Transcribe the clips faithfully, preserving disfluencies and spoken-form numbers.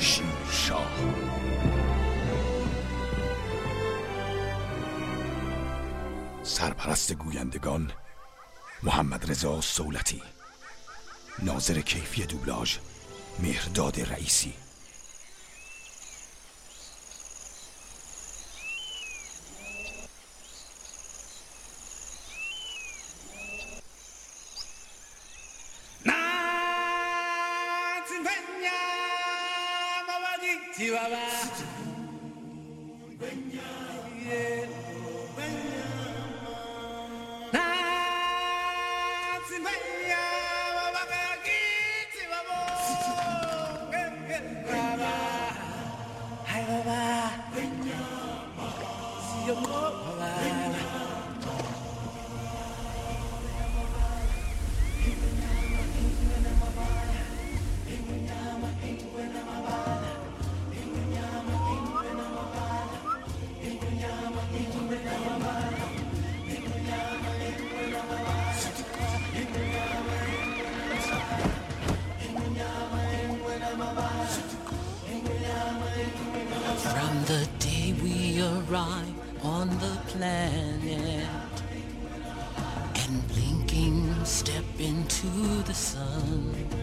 شیرشاه. سرپرست گویندگان محمد رضا صولتی. ناظر کیفی دوبلاژ مهرداد رئیسی. From the day we arrive on the planet and blinking step into the sun,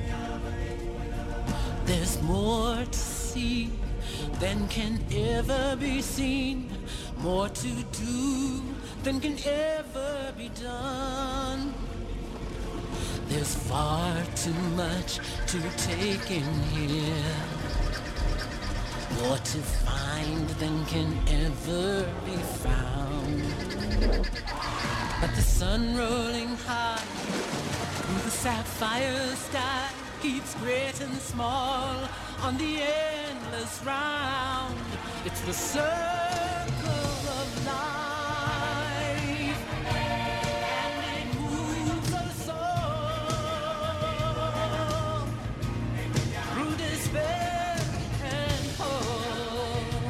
there's more to see than can ever be seen, more to do than can ever be done. There's far too much to take in here, more to find than can ever be found. But the sun rolling high through the sapphire sky keeps great and small on the endless round. It's the circle of life, and it moves us all through despair and hope,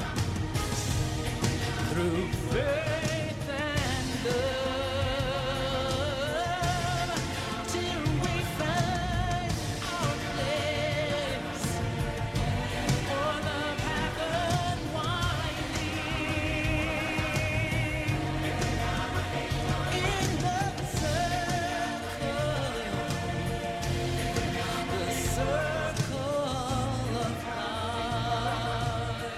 through faith and love, till we find our place on the path unwinding in the circle, the circle of life.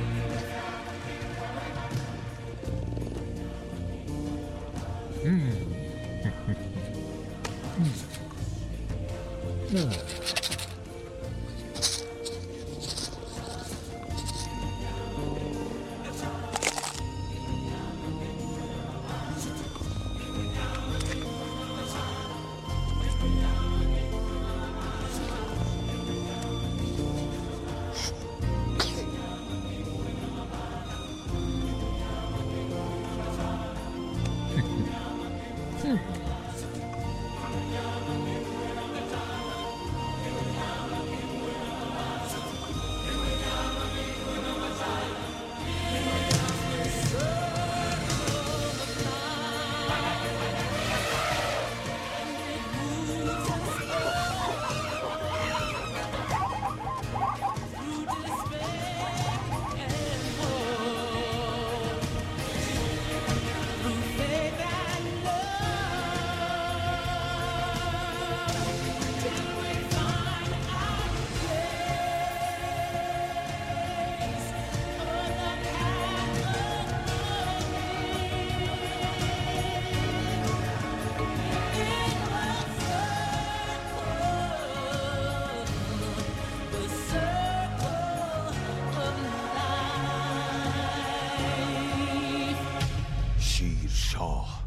شیرشاه.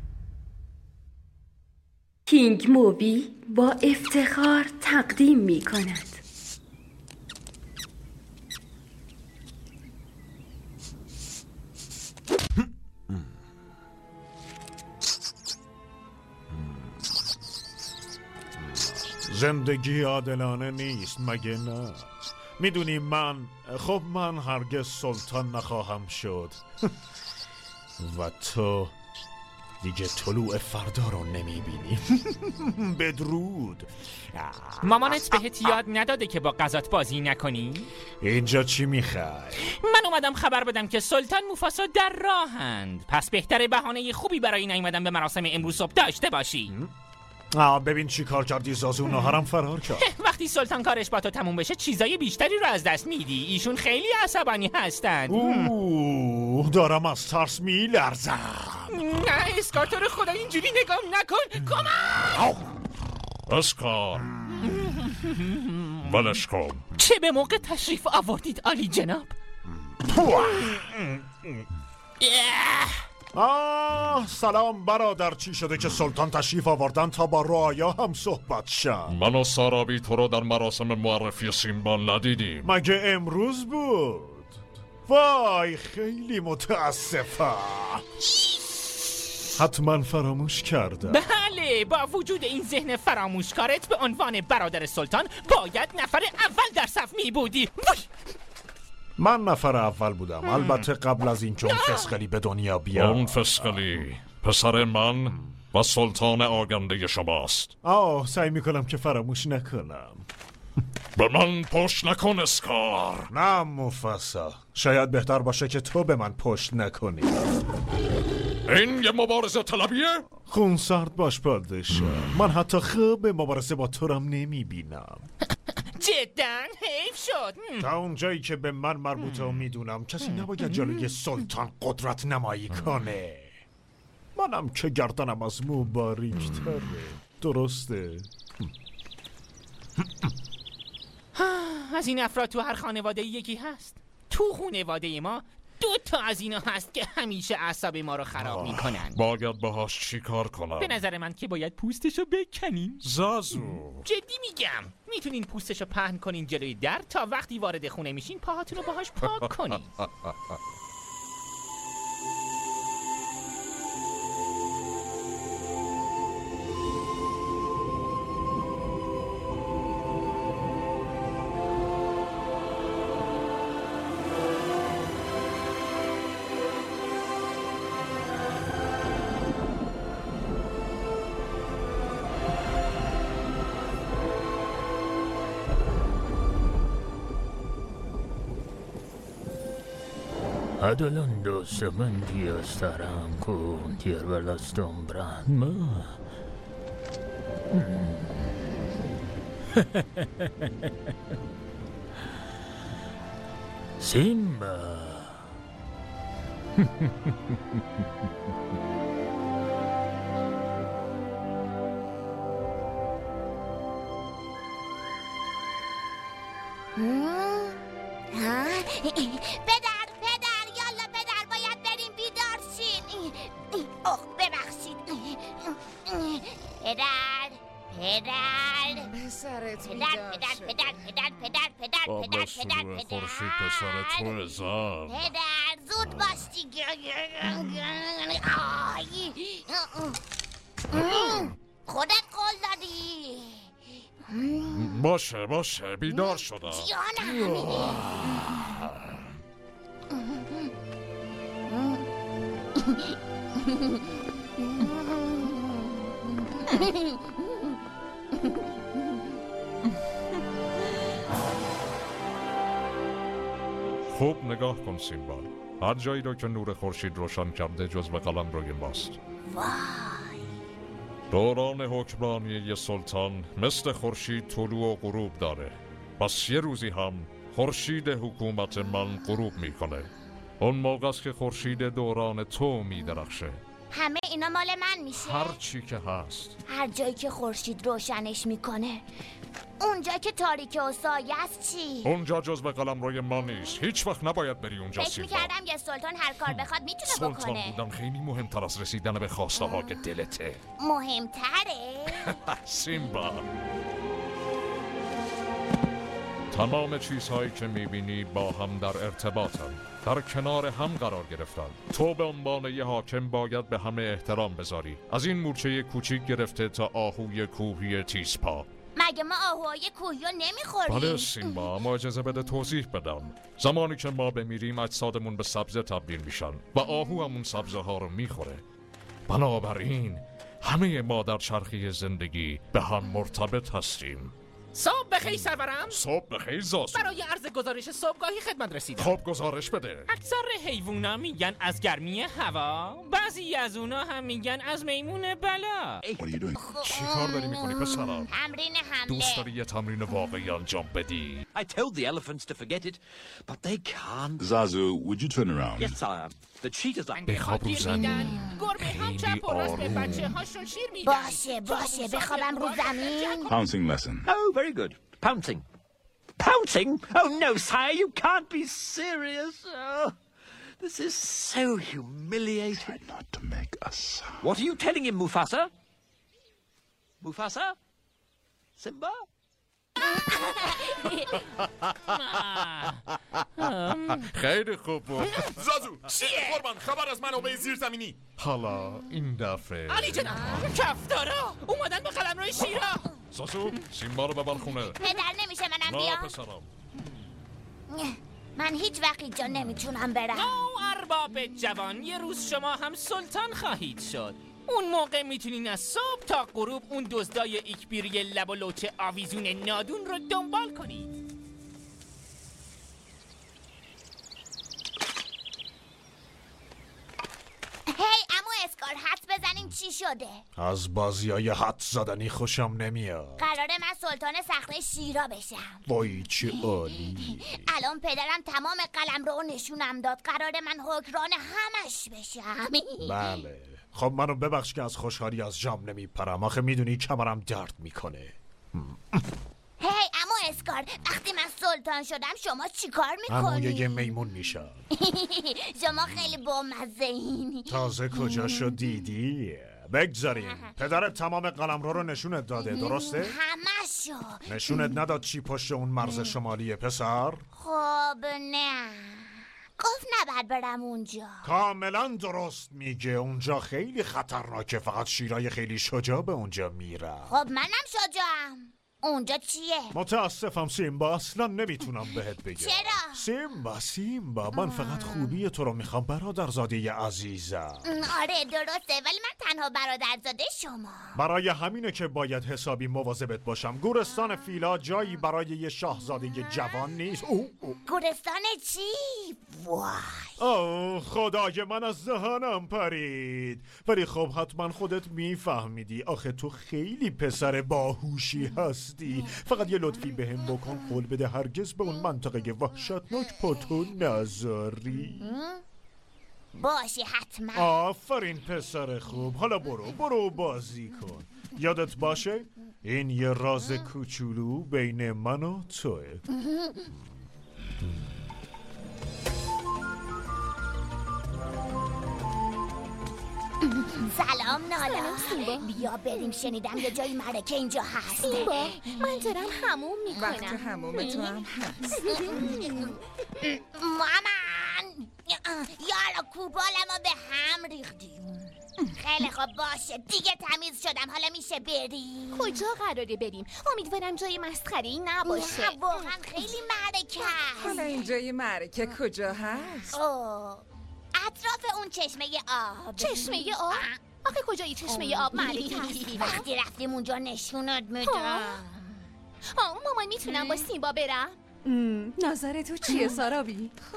کینگ موبی با افتخار تقدیم می کند زندگی عادلانه نیست مگه نه؟ میدونی من خب من هرگز سلطان نخواهم شد و تو دیگه طلوع فردا رو نمیبینی. بدرود. مامانت بهت یاد نداده که با غذات بازی نکنی؟ اینجا چی میخوای؟ من اومدم خبر بدم که سلطان موفاسا در راهند، پس بهتره بهانه خوبی برای نیومدن به مراسم امروز صبح داشته باشی. آه ببین چی کار کردی، زازو ناهارم فرار کرد. وقتی سلطان کارش با تو تموم بشه چیزای بیشتری رو از دست میدی. ایشون خیلی عصبانی هستند. اوه دارم از ترس میلرزم. نه اسکار، رو خدا اینجوری نگاه نکن. کمک! اسکار ولش کن. چه به موقع تشریف آوردید عالی جناب. آه سلام برادر، چی شده که سلطان تشریف آوردن تا با رعایا هم صحبت شد؟ من و سارابی تو رو در مراسم معرفی سیمبا ندیدیم. مگه امروز بود؟ وای خیلی متاسفم، حتما فراموش کردم. بله، با وجود این ذهن فراموشکارت به عنوان برادر سلطان باید نفر اول در صف می بودی. من نفر اول بودم، البته قبل از این که اون فسقلی به دنیا بیاد. اون فسقلی پسر من و سلطان آگنده شماست. آه سعی میکنم که فراموش نکنم. به من پشت نکن اسکار. نه موفاسا، شاید بهتر باشه که تو به من پشت نکنی. این یه مبارزه طلبیه؟ خون سرد باش پادشاه، من حتی خوب مبارزه با تو رم نمیبینم. جداً حیف شد. تا اونجایی که به من مربوطه و میدونم کسی نباید جلوی سلطان قدرت نمایی کنه. منم که گردنم از مو باریک تره. درسته؟ از این افراد تو هر خانواده یکی هست. تو خانواده ما دو تا از اینا هست که همیشه اعصاب ما رو خراب میکنن. باید باهاش چی کار کنم؟ به نظر من که باید پوستشو بکنین. زازو جدی میگم، میتونین پوستشو پهن کنین جلوی در تا وقتی وارد خونه میشین پاهاتون رو باهاش پاک کنین. Adelando sementia starán con tierra las sombras. Simba. پدر پدر یالا پدر باید بریم بیدار شین. اوه ببخشید پدر پدر پسرت پدر پدر پدر پدر پدر پدر آب پدر سروع پدر خورشید پسر تو زن. پدر زود باشی. خودت قول دادی. باشه باشه بیدار شدم. جانم خوب نگاه کن سیمبا، هر جایی را که نور خورشید روشن کرده جز به قلم روی ماست. وای دوران حکمرانی یه سلطان مثل خورشید طلوع و غروب داره. پس یه روزی هم خورشید حکومت من غروب میکنه. اون موقع است که خورشید دوران تو میدرخشه. همه اینا مال من میشه؟ هر چی که هست. هر جایی که خورشید روشنش میکنه. اونجا که تاریک و سایه است چی؟ اونجا جز به قلم روی ما نیست. هیچ وقت نباید بری اونجا. فکر سیمبا میکردم یه سلطان هر کار بخواد میتونه بکنه. سلطان بودن خیلی مهمتر از رسیدن به خواسته ها که دلته. مهمتره؟ سیمبا، تمام چیزهایی که میبینی با هم در ارتباطن، در کنار هم قرار گرفتن. تو به عنوان یه حاکم باید به همه احترام بذاری، از این مورچه کوچیک گرفته تا آهوی کوهی تیزپا. مگه ما آهوهای کوهیو نمیخوریم؟ بله سیمبا، اما اجازه بده توضیح بدم. زمانی که ما بمیریم اجسادمون به سبزه تبدیل میشن و آهو همون سبزه ها رو میخوره. بنابراین همه ما در چرخه زندگی به هم مرتبط هستیم. صبح بخیر سرورم. صبح بخیر زاسو. برای عرض گزارش صبحگاهی خدمت رسیدم. خب گزارش بده. اکثر حیوونا میگن از گرمی هوا، بعضی از اونا هم میگن از میمون بلا. چی کار داری میکنی پسرم؟ تمرین حمله. دوست داری یه تمرین واقعی انجام بدی؟ I told the elephants to forget it, but they can't. Zazu, would you turn around? Yes, sire. The cheetahs are... بخواب رو زمین. گربه ها چپ و راست به بچه هاشون شیر میدن. باشه باشه بخوابم رو زمین. Pouncing lesson. Oh, very good. Pouncing. Pouncing? Oh, no, sire, you can't be serious. Oh, this is so humiliating. Try not to make a sound. What are you telling him, Mufasa? Mufasa? Simba? خیلی خوب بود. زازو چیه؟ قربان خبر از منابع زیرزمینی. حالا این دفعه علی جناب کفتارا اومدن به قلمرو شیرا. زازو سیمبا رو ببر خونه. پدر نمیشه منم نه بیام؟ پسرم. من هیچ وقت اینجا نمیتونم برم. او ارباب جوان، یه روز شما هم سلطان خواهید شد. اون موقع میتونین از صبح تا غروب اون دزدای ایکبیری لب و لوچه آویزون نادون رو دنبال کنید. هی عمو اسکار حدس بزنیم چی شده؟ از بازیای حد زدنی خوشم نمیاد. قراره من سلطان صخره شیرا بشم. وای چه عالی. الان پدرم تمام قلم رو نشونم داد. قراره من حکران همش بشم. بله خب منو ببخش که از خوشحالی از جام نمیپرم. آخه میدونی کمرم درد میکنه. هی عمو اسکار وقتی من سلطان شدم شما چی کار میکنی؟ عمو یه میمون میشم. شما خیلی بامزه این. تازه کجاشو دیدی؟ بگذاریم پدرت تمام قلمرو رو نشونت داده درسته؟ همشو. نشونت نداد چی پشت اون مرز شمالیه پسر؟ خب نه گفت نباید برم اونجا. کاملا درست میگه. اونجا خیلی خطرناکه. فقط شیرای خیلی شجاع به اونجا میره. خب منم شجاعم. اونجا چیه؟ متاسفم سیمبا اصلا نمیتونم بهت بگم. چرا؟ سیمبا سیمبا من فقط خوبی تو رو میخوام برادرزاده عزیزم. آره درسته ولی من تنها برادرزاده شما. برای همینه که باید حسابی مواظبت باشم. گورستان فیلا جایی برای یه شاهزاده جوان نیست. او او. گورستان چی؟ وای اوه خدای من از ذهنم پرید. ولی خب حتما خودت میفهمیدی. آخه تو خیلی پسر باهوشی هستی. فقط یه لطفی بهم بکن. قول بده هرگز به اون منطقه وحشتناک پاتو نذاری. باشه حتما. آفرین پسر خوب. حالا برو برو بازی کن. یادت باشه این یه راز کوچولو بین من و توه. سلام نالا. بیا بریم شنیدم یه جایی معرکه اینجا هست. سیمبا من دارم حموم میکنم. وقت حموم تو هم هست. مامان یالا کوبالمو به هم ریختیم. خیلی خوب باشه دیگه تمیز شدم. حالا میشه بریم. کجا قراره بریم؟ امیدوارم جای مسخره‌ای نباشه. نه واقعا خیلی معرکه حالا است. اینجای معرکه کجا هست؟ اوه اطراف اون چشمه آب. چشمه آب؟ آخه کجایی چشمه آب معرکه هست؟ وقتی رفتیم اونجا نشونت میدم. آه مامان میتونم با سیمبا برم؟ نظر تو چیه سارابی؟ خب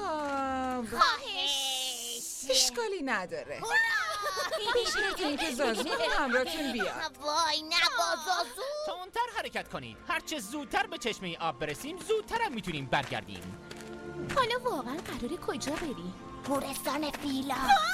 خواهش. اشکالی نداره. پیشنهادم که زازو همراهتون بیاد. وای نه با زازو. تندتر حرکت کنید. هرچه زودتر به چشمه آب برسیم زودتر هم میتونیم برگردیم. حالا واقعا قراره کجا بریم؟ گورستان فیلا.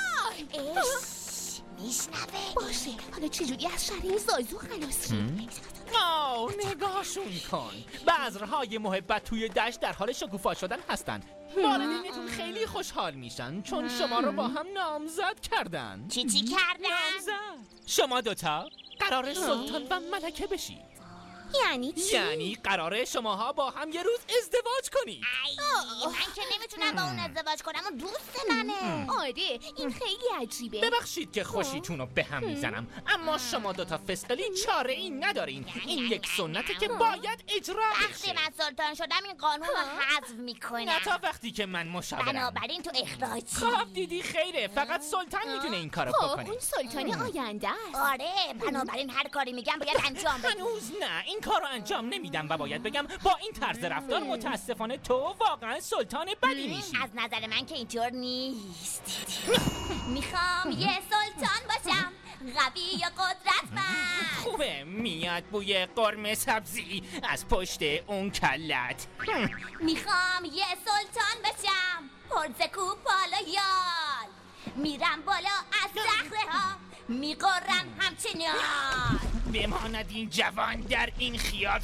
میشنوه. باشه حالا چجوری از شر زازو خلاصیم؟ آو نگاهشون کن. بذرهای محبت توی دشت در حال شکوفا شدن هستن. والدینتون خیلی خوشحال میشن چون شما رو با هم نامزد کردن. چی چی کردن؟ نامزد. شما دوتا قرار سلطان و ملکه بشید. یعنی چی؟ یعنی قراره شماها با هم یه روز ازدواج کنید. ای من که نمیتونم با اون ازدواج کنم، اون دوست منه. آره این خیلی عجیبه. ببخشید که خوشیتون رو به هم میزنم، اما شما دوتا فسقلی چاره این ندارین. این یک سنته که باید اجرا وقتی من سلطان شدم این قانون رو حذف میکنم. نه تا وقتی که من مشاورم. بنابراین تو اخراجی. خب دیدی خیره، فقط سلطان میتونه این کارو خب بکنه. اون سلطان آینده است. آره بنابراین هر کاری میگم باید انجام بدی. هنوز نه، این کارو انجام نمیدم و باید بگم با این طرز رفتار متاسفانه تو واقعا سلطان بدی میشی. از نظر من که اینطور نیست. میخوام یه سلطان باشم، قوی یا قدرتمند. خوبه، میاد بوی قرمه سبزی از پشت اون کلت. میخوام یه سلطان بشم، پرزکو پالا یال. میرم بالا از صخره ها، میقرم همچنان. بماند این جوان در این خیال.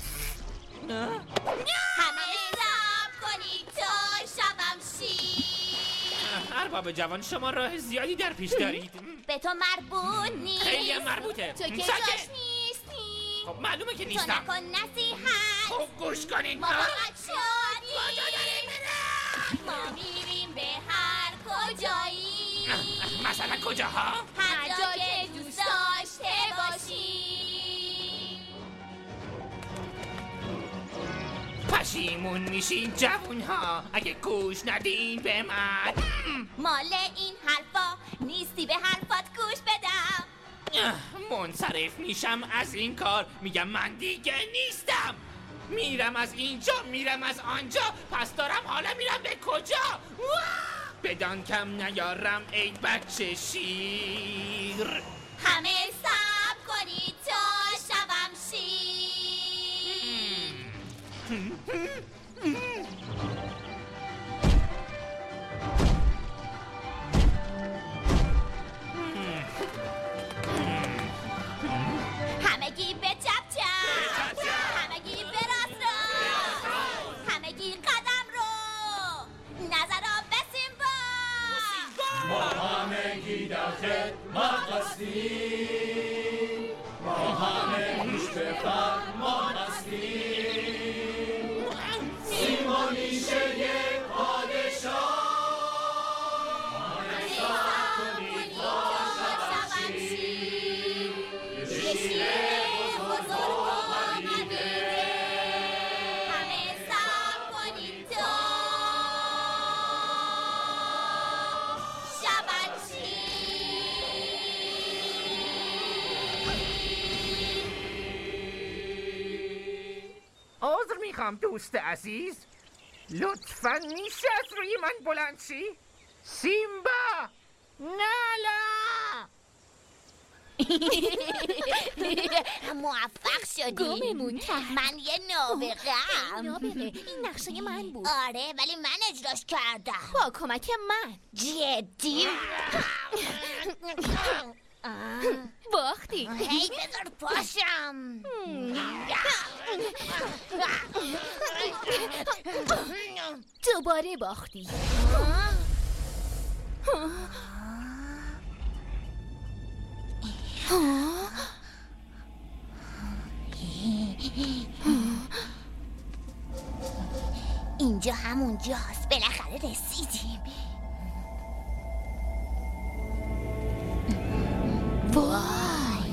همه حساب کنید تا شبم شی. ارباب جوان شما راه زیادی در پیش دارید. به تو مربوط نیست. خیلی مربوطه. تو که ساکت. جاش نیستی. خب معلومه که تو نیستم. نکن نصیحت. خب گوش کنین. ما فقط شادی. ما میریم به هر کجایی. مثلا کجاها؟ هر جا که دوست داشته باشی. پشیمون میشین جوون ها اگه گوش ندین به من. مال این حرفا نیستی، به حرفات گوش بدم. منصرف میشم از این کار، میگم من دیگه نیستم. میرم از اینجا میرم از آنجا، پس دارم حالا میرم به کجا؟ بدان کم نیارم ای بچه شیر. همه صبر کنید تا شبم شیر. همگی به چپ چپ، همگی به راست راست، همگی قدم رو، نظرها به سیمبا. ما همگی در خدمت هستیم، ما همه گوش به فرمان هستیم. سیما میشه یک پادشاه. همه صبر کنید تا شبم شیر. یه شیر بزرگ آمده. همه صبر کنید تا شبم شیر. عذر میخوام دوست عزیز، لطفاً میشه از روی من بلند شی؟ سیمبا نالا. موفق شدی. گممون کرد. من یه نابغه‌ام. نابغه این نقشه من بود. آره ولی من اجراش کردم با کمک من. جدی. باختی. هی بذار پاشم. دوباره باختی. اینجا همونجاست، بالاخره رسیدیم. وای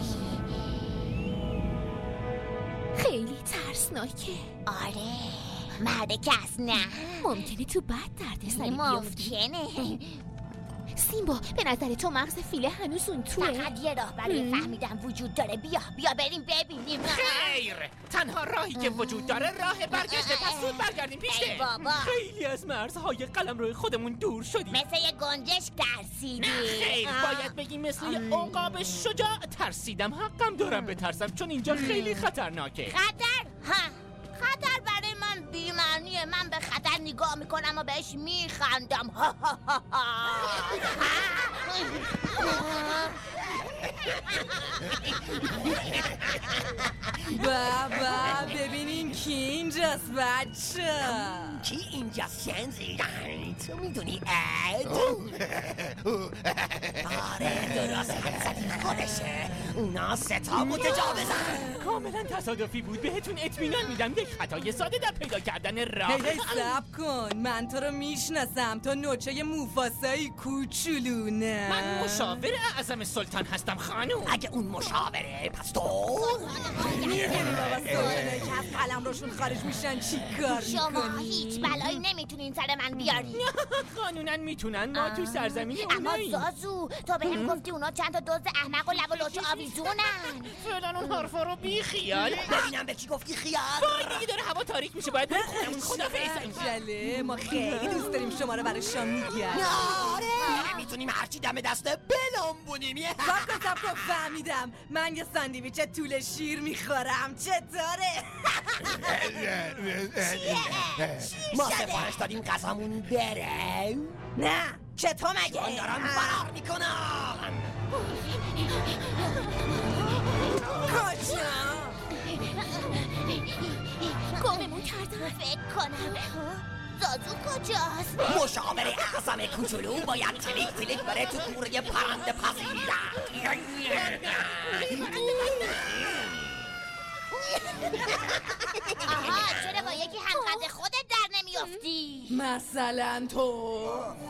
خیلی ترسناکه. آره مرد کس نه، ممکنه تو بد درد سری بیافتی. ممکنه. سیمبا به نظر تو مغز فیله هنوز اون توه؟ فقط یه راه برای فهمیدن وجود داره. بیا بیا بریم ببینیم. خیر، تنها راهی که وجود داره راه برگشته، پس زود برگردیم پیشته. ای بابا خیلی از مرزهای قلمرو خودمون دور شدیم. مثل یه گنجش ترسیدی. خیر، باید بگی مثل یه عقاب شجاع ترسیدم. حقم دارم بترسم چون اینجا خیلی خطرناکه. خطر؟ ها خطر برای من بی‌معنیه. من به خطر نگاه میکنم و بهش میخندم. بابا ببینین کی اینجاست بچه. کی اینجاست شنزی؟ تو میدونی اد؟ آره درست حدثی خودشه. اونا ستا متجاوزن. کاملا تصادفی بود. بهتون اطمینان میدم یک خطای ساده در پیدا کردن راه. هی هی صبر کن، من تو رو میشناسم. تو نوچه موفاسایی کوچولونه. من مشاور اعظم سلطان هستم خانوم. اگه اون مشاوره پس تو میدونی بابا سلطانه که از قلم روشون خارج میشن چی کار میکنی؟ شما هیچ بلایی نمیتونین سر من بیاری. قانونا میتونن، ما تو سرزمین اما اوناییم. زازو تو به هم گفتی اونا چند تا دزد احمق و لب و لوچه آویزونن. فعلا اون حرفا رو بی خیال. ببینم به کی گفتی خیال. بار دیگه داره هوا تاریک میشه، باید بریم خونمون. خدافظ. جله ما خیلی دوست داریم شما رو برای شام میگردیم. آره میتونیم هرچی دم دسته بلنبونیم. سب کن سب کن فهمیدم. من یه ساندویچ طول شیر میخورم. چطوره؟ ما سفارش دادیم غذامون بره. نه چطور مگه؟ من دارم فرار میکنم. کجا؟ گممون کردم. فکر کنم زازو کجاست؟ مشاور اعظم کوچولو باید تلیک تلیک بره تو کوره پرنده پذیرد. آها چرا با یکی همقدر خودت در نمیافتی؟ مثلا تو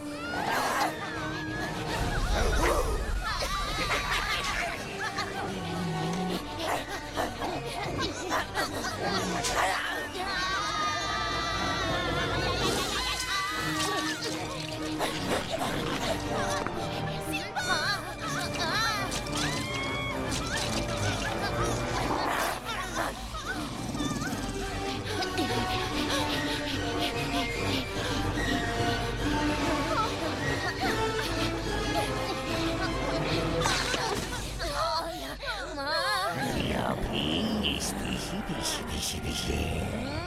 پیشی پیشی پیشی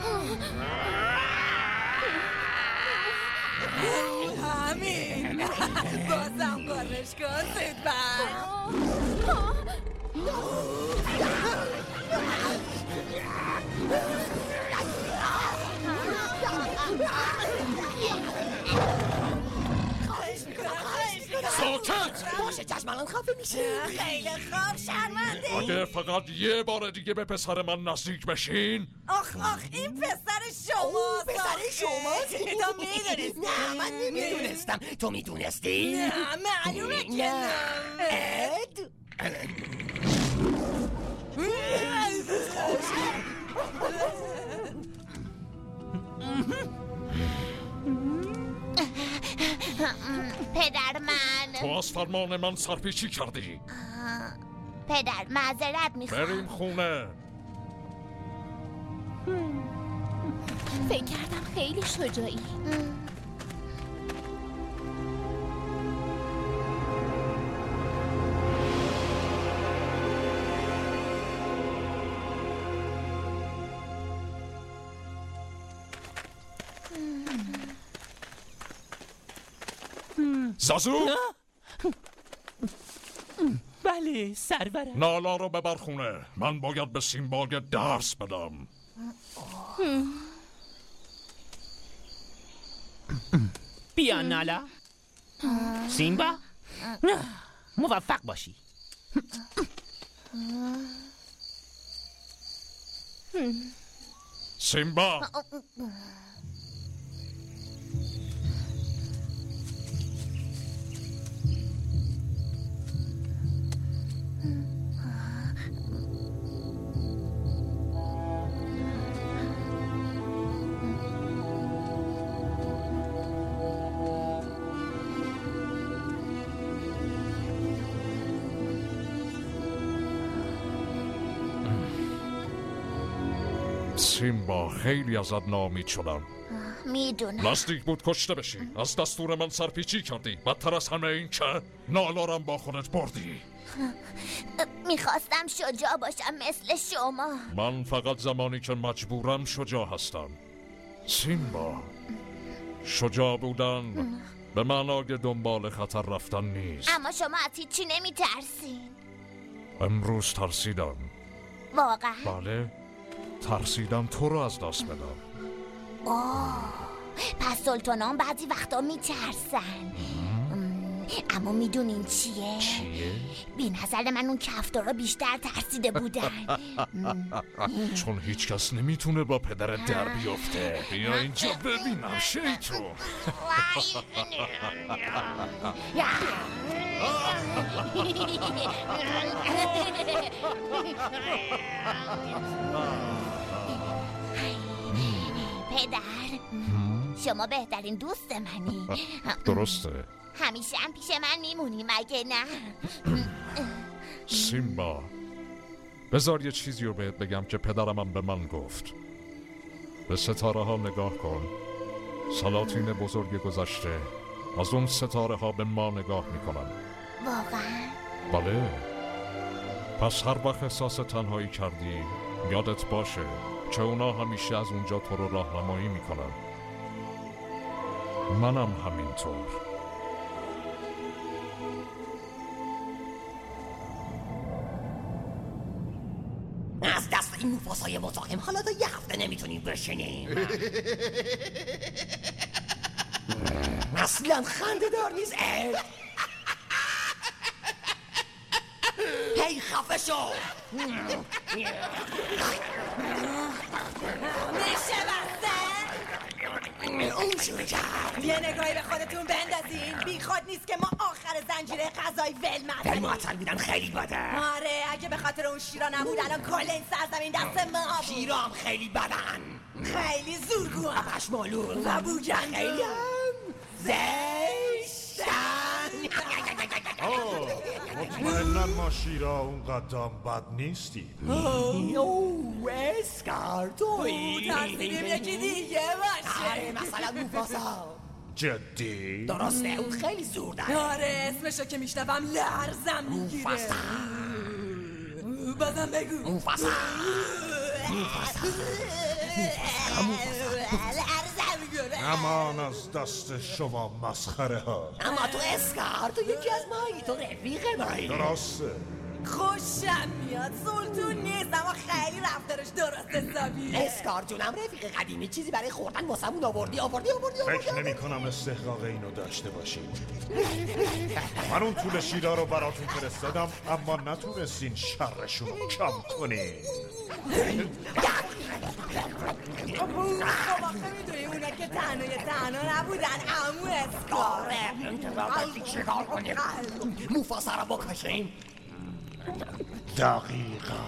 همین بازم گرش کن زود بر. ساکت! باشه چشم الان خفه میشه. خیلی خوب شرمنده. اگه فقط یه بار دیگه به پسر من نزدیک بشین. آخ آخ این پسر شماست. پسر شماست؟ تو میدونستی؟ نه من نمیدونستم. تو میدونستی؟ نه معلومه که نه. اد؟ پدر من تو از فرمان من سرپیچی کردی. پدر معذرت میخوام. بریم خونه. فکر کردم خیلی شجاعی. زازو؟ بله سرورم. نالا رو ببر خونه. من باید به سیمبا درس بدم. بیا نالا. سیمبا موفق باشی. سیمبا سیمبا خیلی ازت ناامید شدم. میدونم نزدیک بود کشته بشی. از دستور من سرپیچی کردی. بدتر از همه این که نالارم با خودت بردی. میخواستم شجاع باشم مثل شما. من فقط زمانی که مجبورم شجاع هستم. سیمبا شجاع بودن به معنای دنبال خطر رفتن نیست. اما شما از هیچی نمیترسین. امروز ترسیدم. واقعا؟ بله، ترسیدم تو رو از دست بدم. آه، پس سلطانان بعضی وقتا میترسن. اما میدونین چیه؟ چیه؟ بی نظر من اون کفتارا بیشتر ترسیده بودن. چون هیچ کس نمیتونه با پدرت در بیفته. بیا اینجا ببینم شیطون. پدر، شما بهترین دوست منی. درسته. همیشه هم پیش من میمونی مگه نه؟ سیمبا، بذار یه چیزی رو بهت بگم که پدرم هم به من گفت. به ستاره ها نگاه کن. سلاطین بزرگ گذشته از اون ستاره ها به ما نگاه میکنن. واقعا؟ بله. پس هر وقت احساس تنهایی کردی یادت باشه که اونا همیشه از اونجا تو رو راهنمایی میکنن. منم همینطور. از دست این موفاسای مزاحم حالا تا یه هفته نمیتونیم بشینیم. اصلا خنده دار نیست. هی خفه شو. میشه بسته؟ اون شروع کرد. یه نگاهی به خودتون بندازین. بی خود نیست که ما آخر زنجیره غذایی ول ولی مدنیم. معطل بودن خیلی بده. آره، اگه به خاطر اون شیرا نبود الان کل این سرزمین دست ما بود. شیرا هم خیلی بدن. خیلی زورگو هم پشمالو و بوجنگو. خیلی هم زشتن. مطمئنن ما شیرا اون قدام بد نیستیم. او اسکار توی ترسیدیم یکی دیگه باشه. آره، مثلا موفاسا. جدی؟ درسته، اون خیلی زورده. آره، اسمشو که میشنوم لرزم میگیره. موفاسا. بازم بگو. موفاسا. موفاسا. لرزم میگیره. امان از دست شما مسخره ها. اما تو اسکار، تو یکی از مایی، تو رفیق مایی. درسته. خوشم میاد. سلطون نیست اما خیلی رفتارش درست حسابیه. اسکار جونم، رفیق قدیمی چیزی برای خوردن واسمون آوردی آوردی آوردی آوردی. فکر نمی کنم استحقاق اینو داشته باشید. من اون طول شیرا رو براتون فرستادم اما نتونستین شرشون رو کم کنین. خب آخه میدونی اونا که تنها یه تنها نبودن. عمو اسکار. انتظار چیکار کنیم؟ موفاسا رو بکشیم. دقیقا.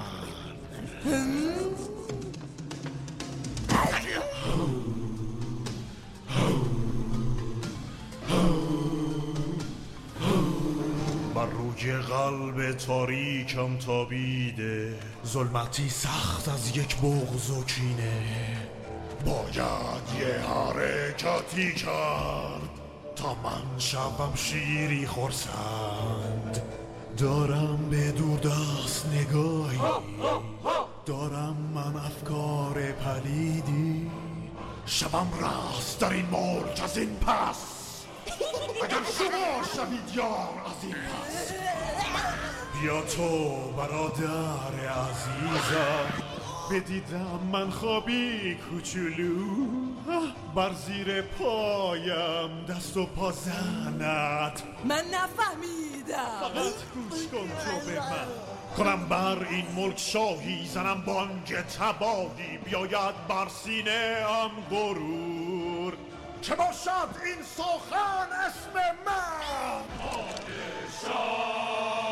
بر روی قلب تاریکم تابیده ظلمتی سخت از یک بغض و کینه. باید یه حرکتی کرد تا من شوم شیری خرسند. دارم به دور دست نگاهی، دارم من افکار پلیدی. شبم راست در این ملک از این پس، اگر شما شوید یار از این پس. بیا تو برادر عزیزم، بدیدم من خوابی کوچولو. بر زیر پایم دست و پا زنت. من نفهمیدم. فقط گوش کن تو به من. کنم بر این ملک شاهی، زنم بانگ تباهی. بیاید بر سینه ام غرور، چه باشد این سخن اسم من پادشاه.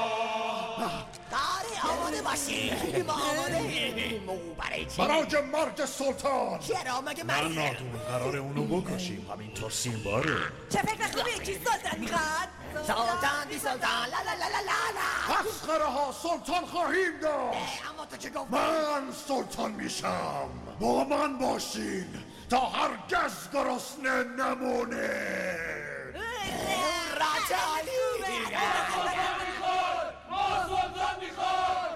داری آماده باشی. ما آماده مو برای چی؟ برای مرگ سلطان. چرا مگه من مریضه؟ نادون قراره اونو بکشیم. همینطور سیمباره. چه فکر خوبی؟ چی سلطان میخواد؟ سلطان بی سلطان لا لا لا لا لا. مسخره ها، سلطان خواهیم داشت. اما تو چه گفتی؟ من سلطان میشم. با من باشین تا هرگز گرسنه نمونه. راجالی ما سلطان میخواد.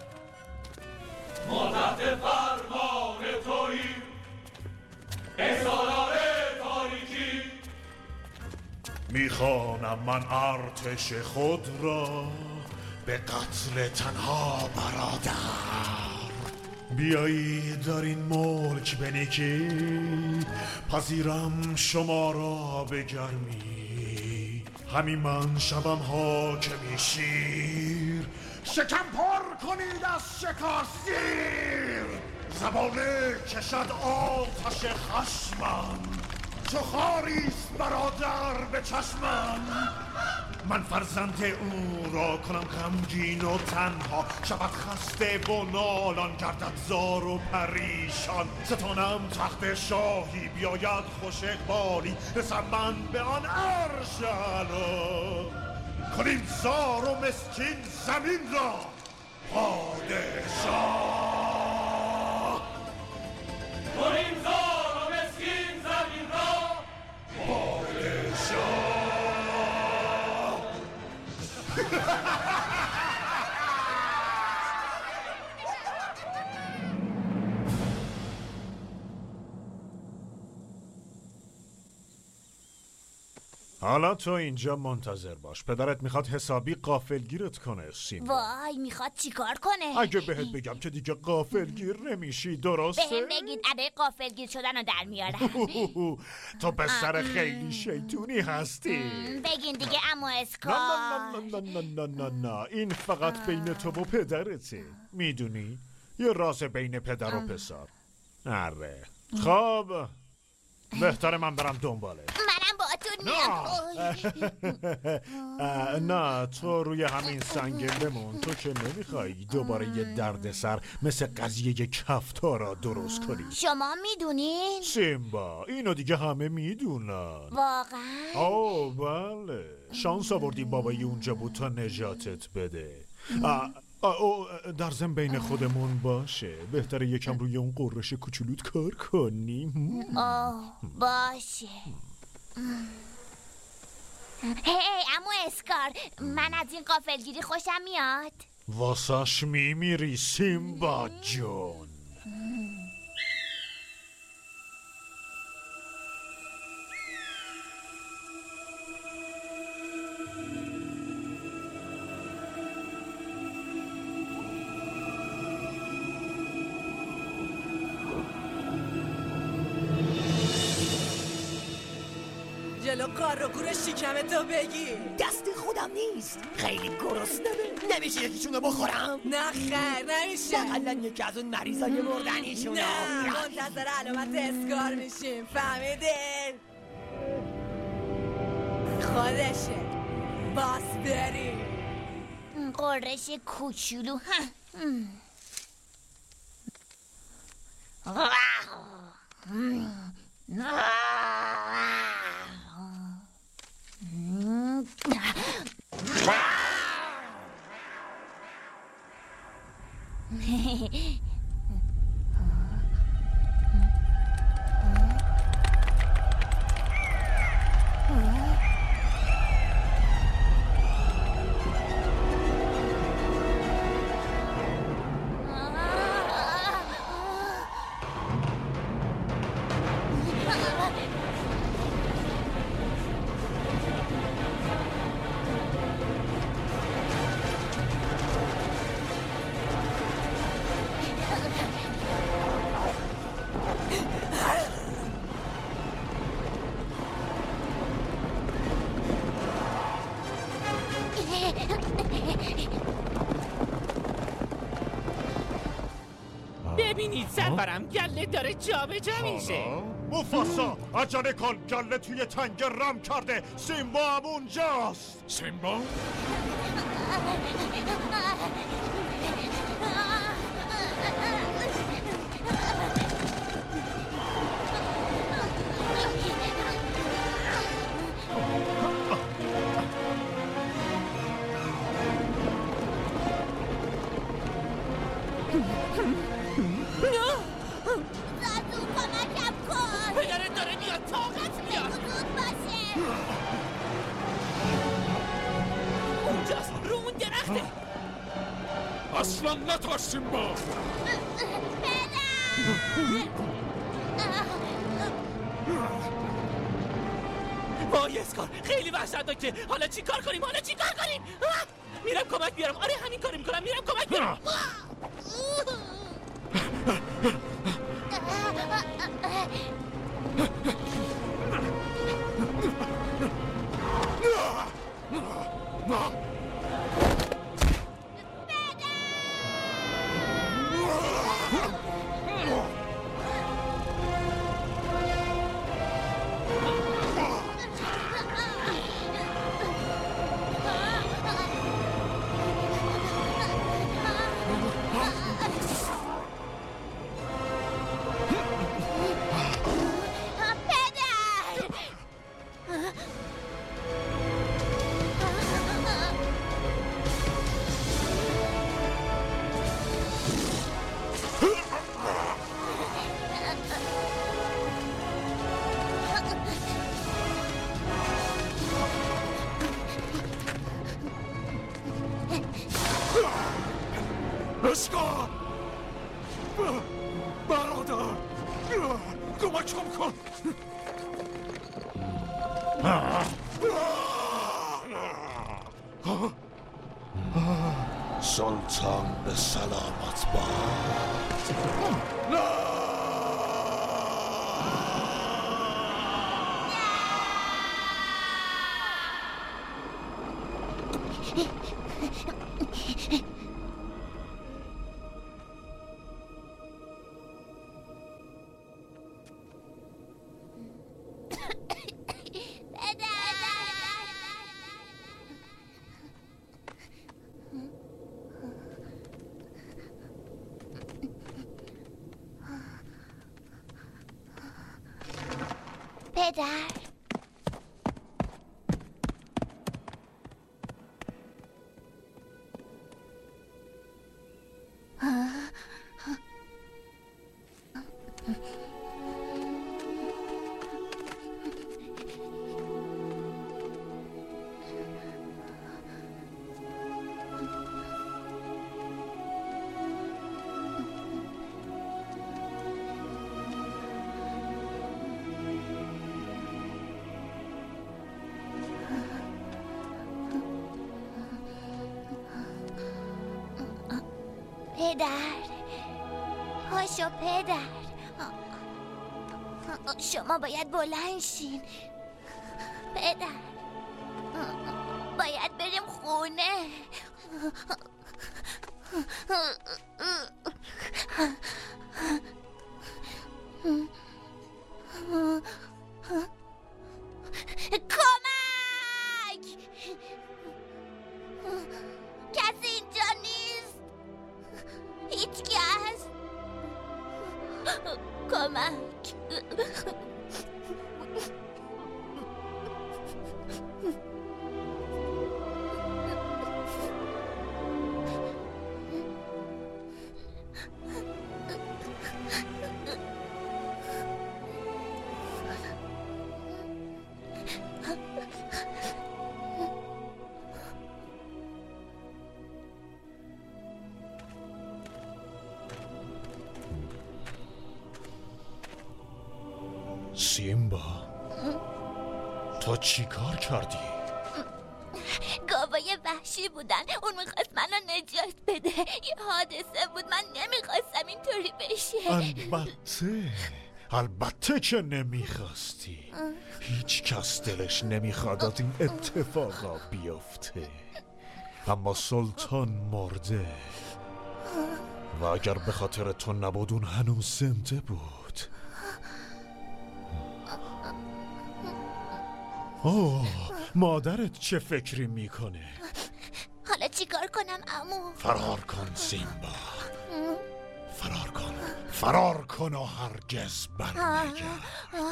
ما تحت فرمان توییم ای سالار تاریکی. میخوانم من ارتش خود را به قتل تنها برادر. بیایید در این ملک بنیکی، پذیرم شما را به گرمی. همین من شبم حاکمی شیر، شکم پر کنید از شکار سیر. زبانه کشد آتش خشمم، چو خاریست برادر به چشمم. من فرزند او را کنم غمگین و تنها، شود خسته و نالان گردد زار و پریشان. ستانم تخت شاهی بیاید خوش اقبالی، رسم من به آن عرش اعلی. کنیم زار و مسکین زمین را پادشاه. کنیم زار و مسکین زمین را پادشاه. حالا تو اینجا منتظر باش، پدرت میخواد حسابی غافلگیرت کنه سیمبا. وای میخواد چیکار کنه؟ اگه بهت بگم که دیگه غافلگیر نمیشی، درسته؟ بهم بگید ادای غافلگیر شدن رو در میارم. تو پسر خیلی شیطونی هستی. بگین دیگه عمو اسکار. نه نه نه نه نه نه، این فقط بین تو و پدرته، میدونی؟ یه راز بین پدر و پسر. آره خب بهتره من برم دنباله. منم با تو نه نه تو روی همین سنگ بمون، تو که نمیخوای دوباره یه درد سر مثل قضیه کفتار را درست کنی. شما میدونین؟ سیمبا اینو دیگه همه میدونن. واقعا؟ آه بله، شانس آوردی بابایی اونجا بود تا نجاتت بده. آه او در ضمن بین خودمون باشه، بهتره یکم روی اون قررش کوچولوت کار کنیم. آه باشه. هی عمو اسکار، من از این غافلگیری خوشم میاد. واسش میمیری سیمبا جون. جلو قار و گور شکمتو بگیر. دست خودم نیست، خیلی گرسنمه. نمیشه یکیشونو بخورم؟ نه خیر نمیشه. اقلا یکی از اون مریضای مردنیشونو. نه منتظر علامت اسکار میشیم، فهمیدین؟ خودشه باس بریم. قررش کوچولو ها. ببینید سفرم گله داره جا به جا میشه. موفاسا عجله کن، گله توی تنگ رم کرده، سیمبا هم اونجاست. سیمبا؟ زازو کمکم کن. پدرت داره میاد، طاقت میاد. زود باشه. اونجاست، رو اون درخته. اصلا نترس سیمبا. وای اسکار، خیلی وحشتناکه. حالا چی کار کنیم؟ حالا چی کار کنیم؟ میرم کمک بیارم. آره همین کاری میکنم. میرم کمک بیارم. اسکار برادر کمکم کن. سلطان به سلامت باد. پدر پدر پاشو پدر، شما باید بلند شین پدر، باید بریم خونه. کمک! کسی اینجا نیست؟ هیچ کس؟ کمک! سیمبا تو چی کار کردی؟ گاوای وحشی بودن، اون میخواست منو نجات بده. یه حادثه بود، من نمیخواستم اینطوری بشه. البته البته که نمیخواستی. هیچ کس دلش نمیخواد این اتفاقا بیفته، اما سلطان مرده و اگر به خاطر تو نبود اون هنوز زنده بود. اوه مادرت چه فکری میکنه؟ حالا چی کار کنم عمو؟ فرار کن سیمبا، فرار کن، فرار کن و هرگز برنگرد.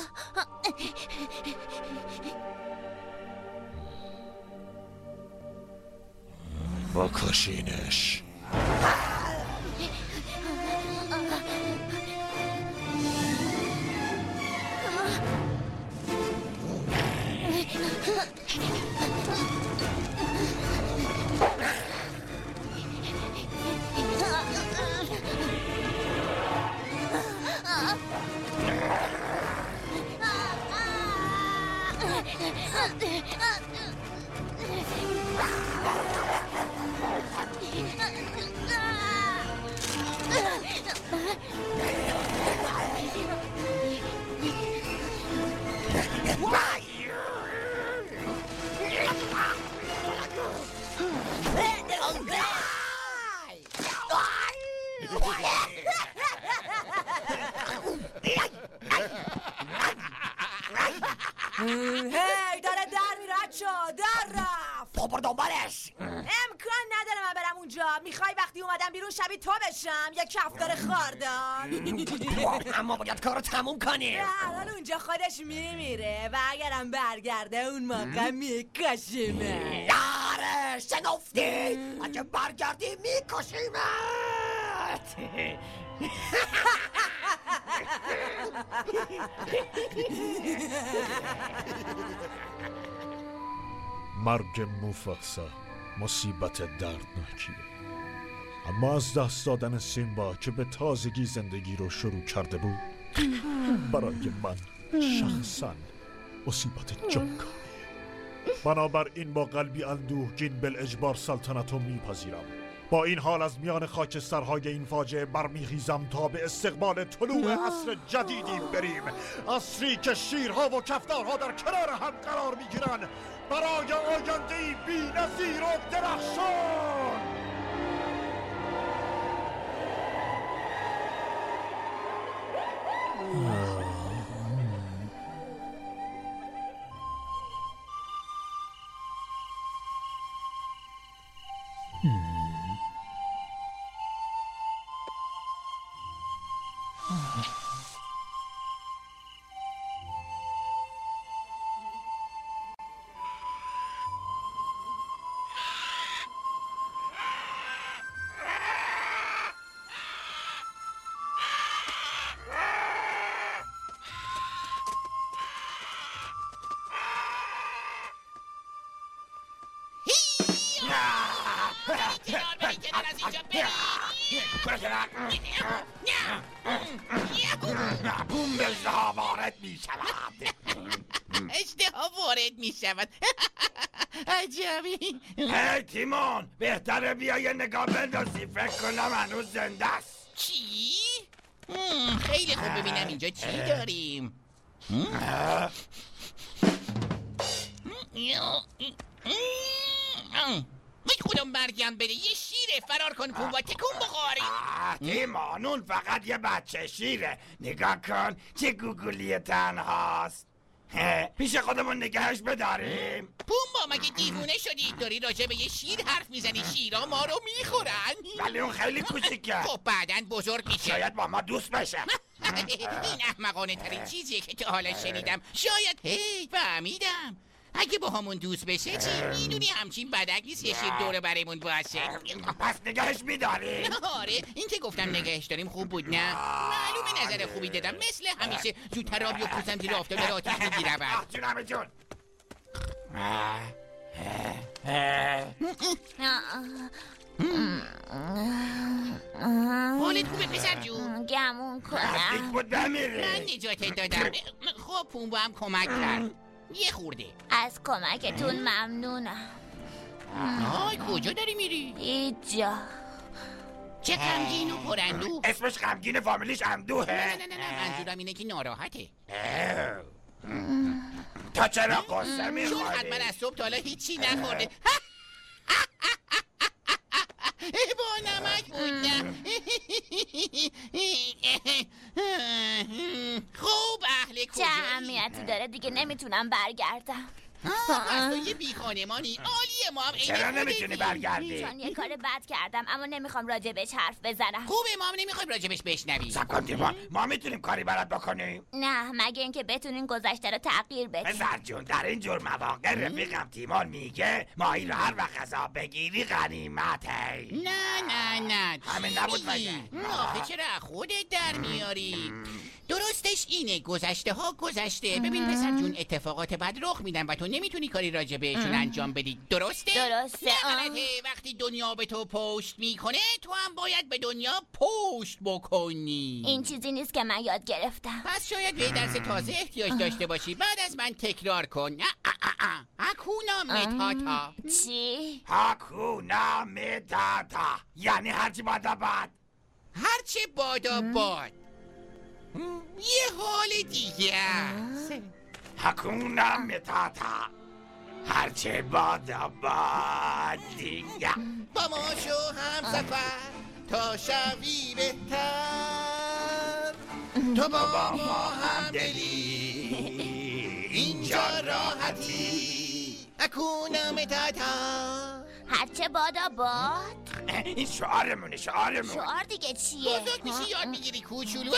بکشینش. هی داره در میره چو در رفت. بابا دنبالش. امکان نداره من برم اونجا. میخوای وقتی اومدم بیرون شبیه تو بشم یا کفتار خاردار؟ اما باید کارو تموم کنی. الان اونجا خودش میمیره و اگرم برگرده اون موقع میکشیمه. آره شنفتی، اگه برگردی میکشیمت. مرگ موفاسا مصیبت دردناکیه، اما از دست دادن سیمبا که به تازگی زندگی رو شروع کرده بود برای من شخصا مصیبت جانکاهی. بنابراین با قلبی اندوهگین بالاجبار سلطنت رو میپذیرم. با این حال از میان خاکسترهای این فاجعه برمیخیزم تا به استقبال طلوع عصر جدیدی بریم، عصری که شیرها و کفتارها در کنار هم قرار میگیرن برای آینده‌ای بی‌نظیر و درخشان. بوم به اشتها وارد می شود. اشتها وارد می شود. عجبی. هی تیمون، بهتره بیا یه نگاه بندازی، فکر کنم هنوز زنده است. چی؟ خیلی خوب، ببینم اینجا چی داریم. هیچ کدوم برگم بده، یه شیره. فرار کن پومبا، تکون بخوری. تیمون اون فقط یه بچه شیره، نگاه کن چه گوگولی تنهاست. پیش خودمون نگهش بداریم. پومبا مگه دیوونه شدی؟ داری راجع به یه شیر حرف میزنی؟ شیرها ما رو میخورن. ولی اون خیلی کوچیکه. خب بعدن بزرگ میشه. شاید با ما دوست بشه. این احمقانه ترین چیزیه که تا حالا شنیدم. شاید هی فهمیدم. اگه با همون دوست بشه چی؟ میدونی همچین بدک نیست یه شیر دوره برمون باشه. پس نگهش میداریم. آره این که گفتم نگهش داریم خوب بود نه؟ معلومه نظر خوبی دادم. مثل همیشه زودتر آبی و پوزم زیر آفتاب داره آتیش میگیرم. جونم جون. حالت خوبه پسر جون؟ گمون نزدیک کنم بود بمیری. من نجاتت دادم. خب پومبا هم کمک کرد یه خورده. از کمکتون ممنونم. آی کجا داری میری؟ هیچ جا. چه غمگین و پرندو. اسمش غمگین، فامیلیش اندوهه. نه نه نه نه منظورم اینه که ناراحته. تا چرا قصه میخوری؟ چون حتما از صبح تا حالا هیچی نخورده. با نمک بود نه. خوب اهل کجایی؟ چه اهمیتی داره دیگه، نمیتونم برگردم. پس تو یه بی خانمانی. عالیه ما هم عین چرا خودتی. نمیتونی برگردی؟ چون یه کار بد کردم اما نمیخوام راجبش حرف بزنم. خوبه ما هم نمیخوایم راجبش بشنویم. سب کن تیمون، ما میتونیم کاری برات بکنیم؟ نه مگه اینکه بتونین گذشته رو تغییر بدین. پسر جون در این جور مواقع رفیقم تیمون میگه ماهی رو هر وقت غذا بگیری غنیمته. نه نه نه همین نبود مگه؟ آخه چرا خودت در میاری؟ درستش اینه گذشته ها گذشته. ببین پسر جون اتفاقات بد رخ میدن و تو نمیتونی کاری راجع بهشون انجام بدی. درسته؟ درسته. نه وقتی دنیا به تو پشت میکنه تو هم باید به دنیا پشت بکنی. این چیزی نیست که من یاد گرفتم. پس شاید به درس تازه احتیاج داشته باشی. بعد از من تکرار کن. هاکونا متاتا. چی؟ هاکونا متاتا یعنی هرچی بادا باد. هرچه بادا باد. یه حال دیگه است. هاکونا متاتا هرچه بادا باد دیگه. با ما شو هم سفر تا شوی بهتر. تو با ما هم دلی اینجا راحتی. هاکونا متاتا هرچه بادا باد. این شعارمونه شعارمون. شعار دیگه چیه؟ بزرگ میشی یاد میگیری کوچولو.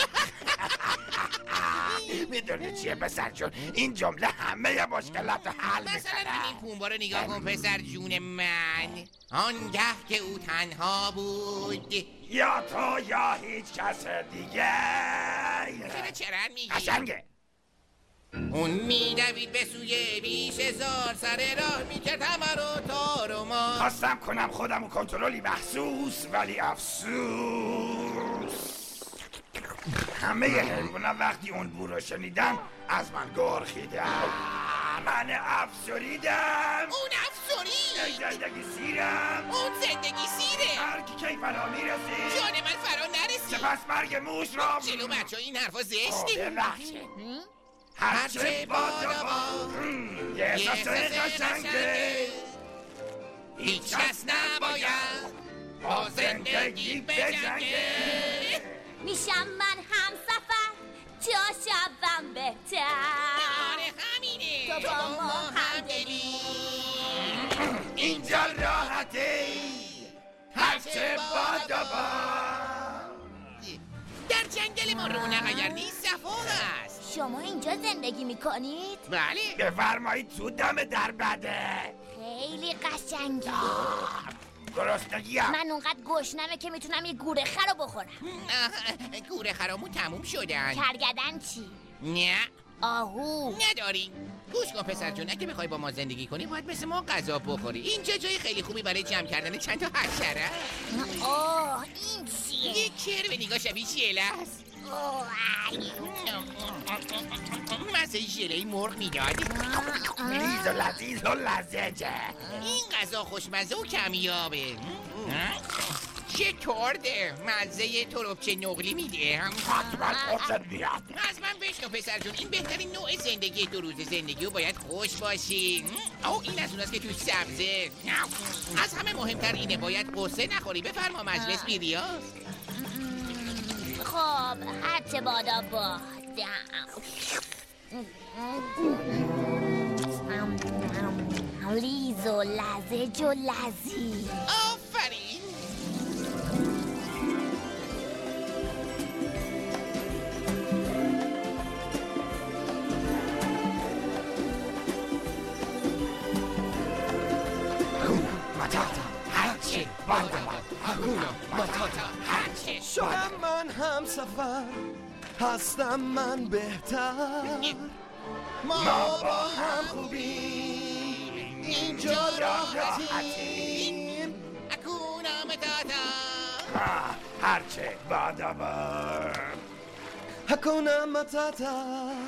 میدونی چیه پسر جون؟ این جمله همه مشکلات حل میکنه. مثلا این پومبا رو نگاه کن پسر جون من. آنگه که او تنها بود، یا تو یا هیچ کس دیگه. چرا چرا میگی؟ قشنگه. اون میدوید به سوی بیش هزار سر راه میکرد همه رو تار و مار. خواستم کنم خودم و کنترلی محسوس ولی افسوس. همه حیوانا وقتی اون بو رو شنیدن از من گرخیدن. من افسوریدم. اون افسورید. زندگی سیرم. اون زندگی سیره. هر کی کی فرا میرسید جان من فرا نرسید. سپس مرگ موش را. جلو بچه این حرفا زشته. ببخشید هرچه بادا باد یه احساس قشنگه. هیچ کس نباید با زندگی بجنگه. میشم من هم سفر تا شبم بهتر. آره همینه. تو با ما هم دلی اینجا راحتی. هرچه بادا باد. در جنگل ما رونق اگر نیست صفا هست. شما اینجا زندگی میکنید؟ بله. بفرمایید تو دم در بده. خیلی قشنگه. گرسنگیم. من اونقدر گشنمه که میتونم یه گوره خر رو بخورم. گوره خرامون تموم شدن. کرگدن چی؟ نه. آهو نداری. گوش کن پسر جون، اگه بخوای با ما زندگی کنی باید مثل ما غذا بخوری. اینجا جای خیلی خوبی برای جمع کردن چند تا حشره. اوه این چیه؟ یک کرم نگاه شبیه ژله است. مثل ژله مرغ میداد. لیز و لذیذ و لزجه. این غذا خوشمزه و کمیابه. چطورده؟ مزه تربچه نقلی میده. حتما خوشت میاد. از من بشنو پسر جون، این بهترین نوع زندگی دو روز زندگی و باید خوش باشی. او این از اوناست که توش سبزه. از همه مهمتر اینه باید قصه نخوری. بفرما مجلس بیریاز. خب هرچه بادا باد. لیز و لزج و لذیذ. آفرین. متاتا هرچه بادا باد. هاکونا متاتا هرچه شدم من هم سفر هستم من بهتر. ما با هم خوبیم اینجا راحتیم. هاکونا متاتا هرچه بادا باد. هاکونا متاتا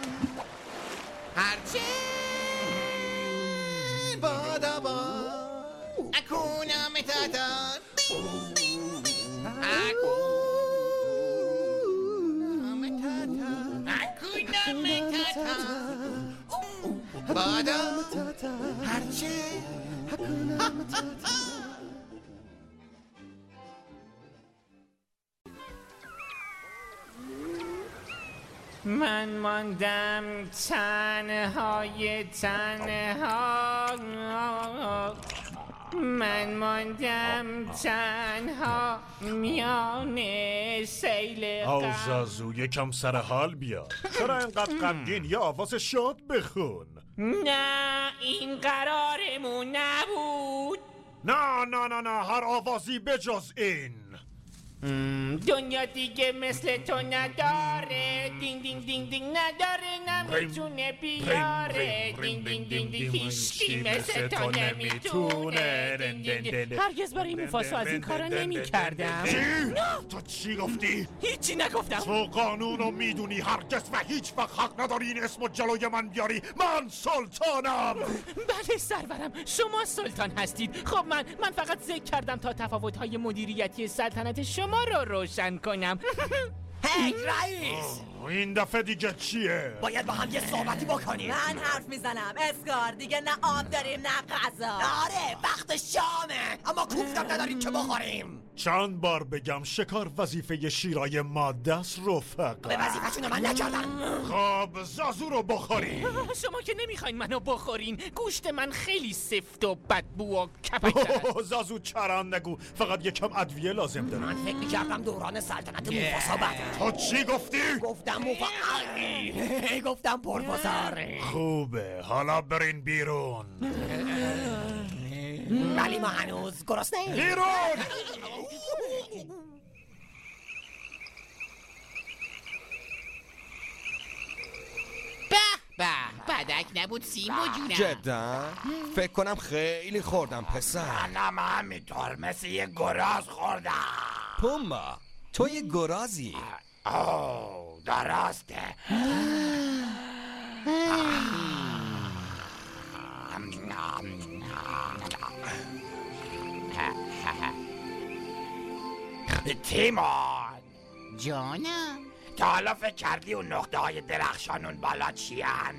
هرچه بادا باد. هاکونا متاتا هاکونا متاتا هاکونا متاتا بادا هرچه هاکونا متاتا. من ماندم تنهای تنها. من ماندم تنها میان سیل آو زازو یکم سر حال بیا. چرا اینقدر غمگین؟ یه آواز شاد بخون. نه این قرارمون نبود. نه نه نه نه هر آوازی بجز این. دنیا دیگه مثل تو نداره، دینگ دینگ دینگ دینگ نداره، نمیتونه بیاره، دینگ دینگ دینگ دینگ هیچکی مثل تو نمیتونه. هرگز برای موفاسا از این کارا نمی کردم. چی؟ تو چی گفتی؟ هیچی نگفتم. تو قانونو میدونی، هرگز و هیچ وقت حق نداری این اسمو جلوی من بیاری. من سلطانم. بله سرورم، شما سلطان هستید. خب من من فقط ذکر کردم تا تفاوت‌های مدیریتی سلطنت شما رو روشن کنم. هی رئیس، این دفعه دیگه چیه؟ باید با هم یه صحبتی بکنیم. من حرف میزنم اسکار، دیگه نه آب داریم نه غذا. آره وقت شامه، اما کوفتم نداریم که بخوریم. چند بار بگم شکار وظیفه شیرای ماده است رفقا. به وظیفه‌شون من نکردن. خب زازو رو بخوریم. شما که نمیخواین منو بخورین، گوشت من خیلی سفت و بدبو و کپک. زازو چرند نگو، فقط یکم ادویه لازم داره. من فکر میکردم دوران سلطنت موفاسا بعد. تو چی گفتی؟ گفتم موفا گفتم پرفسار. خوبه، حالا برین بیرون. ولی ما هنوز گرسنه ایم. بیرون! به به، بدک نبود سیمبا جونم. جدا؟ فکر کنم خیلی خوردم پسر. منم همینطور مثل یه گراز خوردم. پومبا تو یه گرازی. اوه درسته. تیمون جانم، تا حالا فکر کردی اون نقطه های درخشان اون بالا چیان؟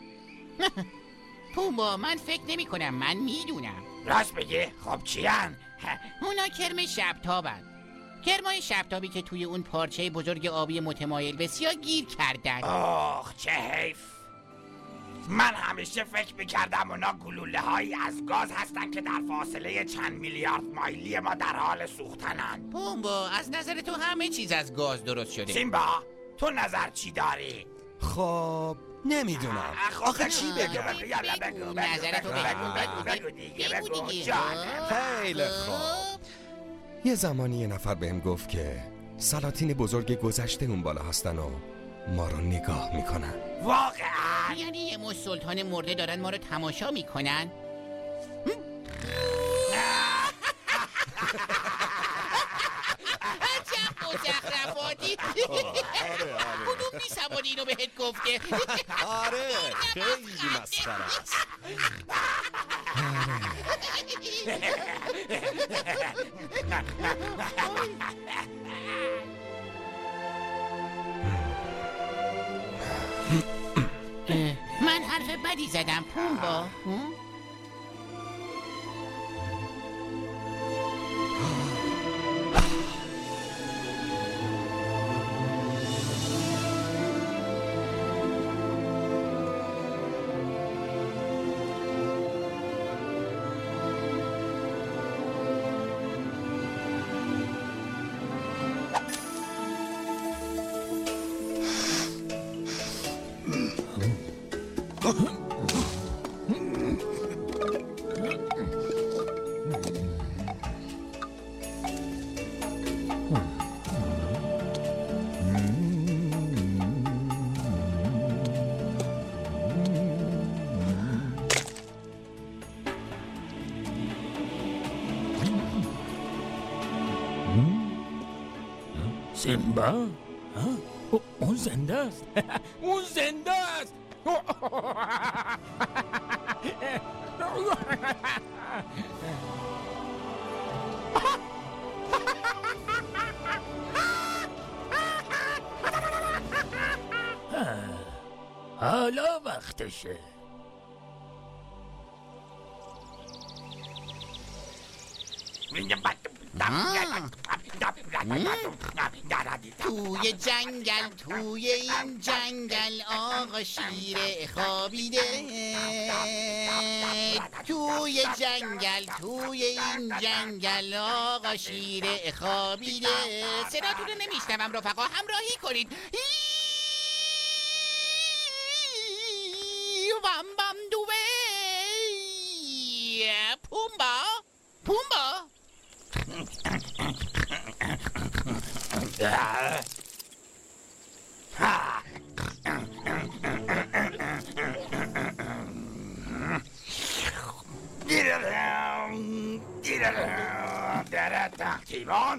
پومبا من فکر نمی کنم، من میدونم. راست بگی؟ خب چیان؟ اونا کرم شبتابن، کرمای شبتابی که توی اون پارچه بزرگ آبی متمایل بسیار گیر کردن. آخ چه حیف. من همیشه فکر میکردم اونا گلوله هایی از گاز هستن که در فاصله چند میلیارد مایلی ما در حال سوختنن. پومبا از نظر تو همه چیز از گاز درست شده. سیمبا تو نظر چی داری؟ خب نمیدونم. آخه چی بگو بگو یالا بگو بگو نظر تو بگو بگو بگو دیگه بگو جانم. خیلی خوب. یه زمانی یه نفر بهم گفت که سلاطین بزرگ گذشته اون بالا هستن و ما رو نگاه میکنن. واقعا؟ یعنی یه مش سلطان مرده دارن ما رو تماشا میکنن؟ چه مزخرفاتی. کدوم بی سوادی اینو بهت گفته؟ آره خیلی مسخره است. من حرف بدی زدم پومبا. سیمبا؟ اون زنده است. اون زنده است. حالا وقتشه. توی جنگل توی این جنگل آقا شیر خوابیده، توی جنگل توی این جنگل آقا شیر خوابیده. صداتون رو نمیشنوم رفقا، همراهی کنید. وام بام دوه. پومبا پومبا تیمان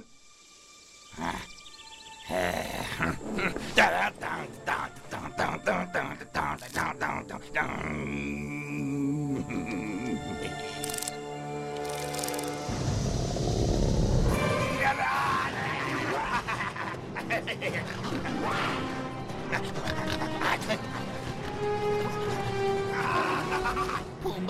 پومبا؟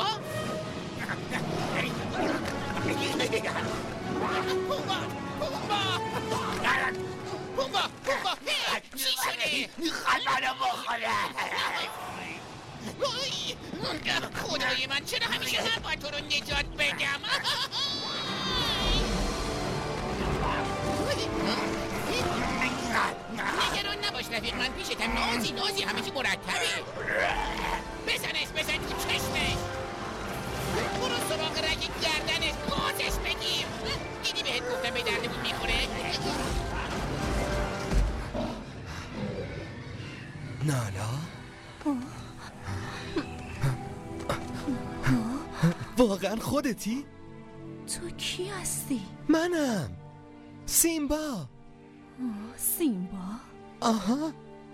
پومبا پومبا پومبا پومبا چی شده؟ میخواد منو بخوره. وای خدای من چرا همیشه من باید تو رو نجات بدم؟ نگران نباش رفیق، من پیشتم. نازی نازی همه چی مرتبه. بزنش بزن تو چشمش، برو سراغ رگ گردنش، گازش بگیر. دیدی بهت گفتم به دردمون میخوره. نالا؟ واقعا خودتی؟ تو کی هستی؟ منم سیمبا. سیمبا؟ آها.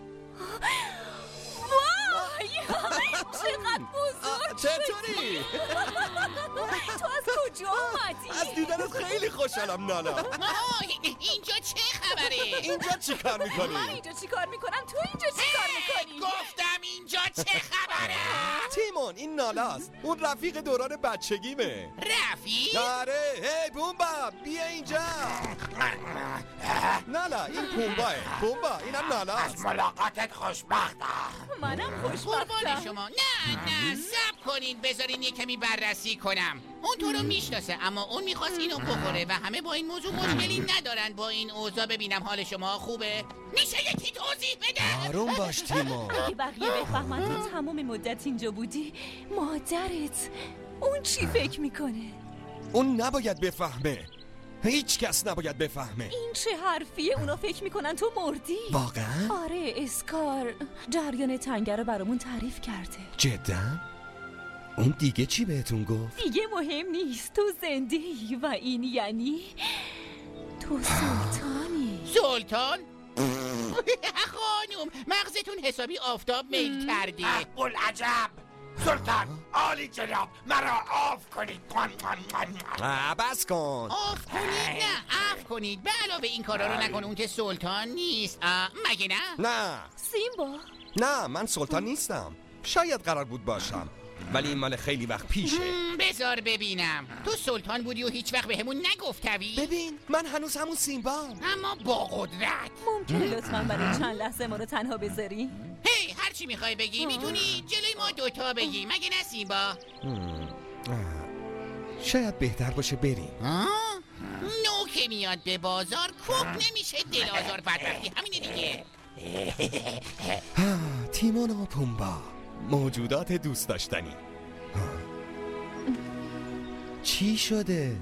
وای چقدر بزرگ چطوری؟ تو از کجا آمدی؟ از دیدنت خیلی خوشحالم نالا. اینجا چه خبره؟ اینجا چی کار میکنی؟ من اینجا چی کار میکنم؟ تو اینجا چی کار میکنی؟ گفتم اینجا چه خبره؟ تیمون این نالاست، اون رفیق دوران بچگیمه. رفیق؟ آره. هی بومبا بیا اینجا. نالا این پومباه. پومبا اینم نالاست. از ملاقاتت خوشبختم. منم خوشبختم. قربان شما. نه نه صبر کنین بذارین یه کمی بررسی کنم. اون تو رو میشناسه اما اون میخواست اینو بخوره و همه با این موضوع مشکلی ندارن. با این اوضاع ببینم حال شما خوبه؟ میشه یکی توضیح بده؟ آروم باش تیمون. اگه بقیه بفهمن تو تمام مدت اینجا بودی، مادرت اون چی فکر میکنه؟ اون نباید بفهمه. هیچ کس نباید بفهمه. این چه حرفیه؟ اونا فکر میکنن تو مردی. واقعا؟ آره اسکار جریان تنگه رو برامون تعریف کرده. جدا؟ اون دیگه چی بهتون گفت؟ دیگه مهم نیست، تو زنده‌ای و این یعنی تو سلطانی. سلطان؟ خانوم مغزتون حسابی آفتاب میل کرده. بلعجب سلطان عالی جناب مرا آف کنید. بس کن. آف کنید؟ نه عفو کنید. به علاوه این کارا رو نکن، اون که سلطان نیست. مگه نه؟ نه سیمبا؟ نه من سلطان نیستم. شاید قرار بود باشم ولی این مال خیلی وقت پیشه. بذار ببینم. تو سلطان بودی و هیچ وقت به همون نگفتوی؟ ببین من هنوز همون سیمبام، اما با قدرت. ممکنه لطفاً برای چند لحظه ما رو تنها بذاری؟ هی هر چی میخوای بگی میتونی جلوی ما دوتا بگی، مگه نه سیمبا؟ شاید بهتر باشه بریم. نو که میاد به بازار کوک نمیشه دل آزار بدبختی، همینه دیگه. تیمون و پومبا موجودات دوست داشتنی. چی شده؟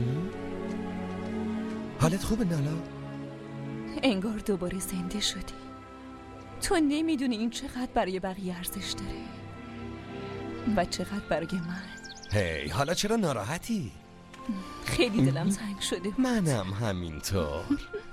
حالت خوبه نالا؟ انگار دوباره زنده شدی. تو نمیدونی این چقدر برای بقیه ارزش داره و چقدر برای من. هی حالا چرا ناراحتی؟ خیلی دلم تنگ شده. منم همینطور.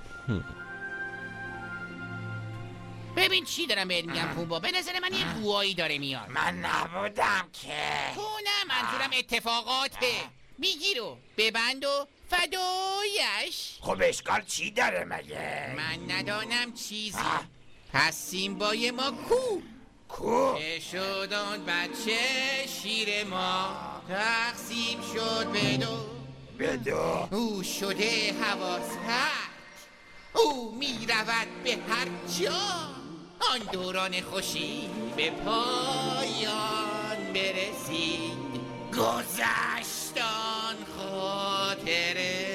ببین چی دارم بهت میگم پومبا، به نظر من یه بوایی داره میاد. من نبودم که. تو نه، منظورم اتفاقاته. میگیرو ببند و فدایش. خب اشکال چی داره مگه؟ من ندانم چیزی. پس سیمبای ما کو؟ کو؟ چه شد آن بچه شیر ما تقسیم شد به دو به دو او شده حواس پرت، او می رود به هر جا. آن دوران خوشی به پایان برسید، گذشت آن خاطره.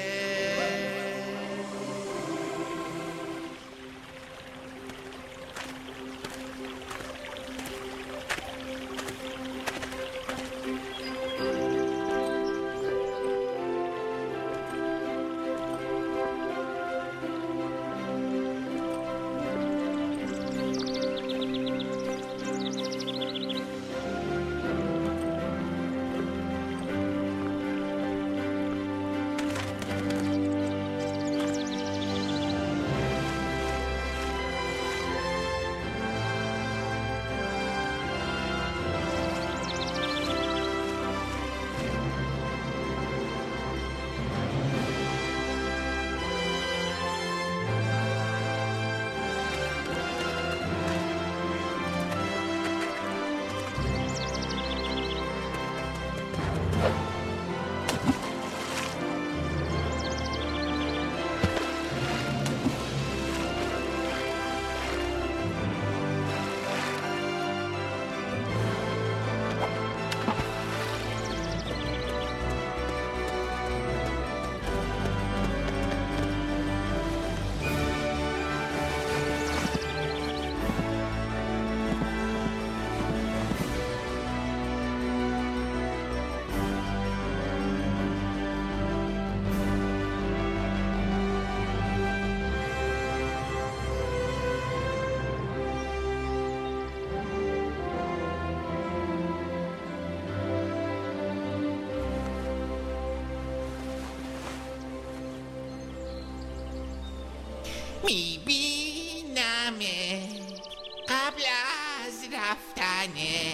میبینمه قبل از رفتنه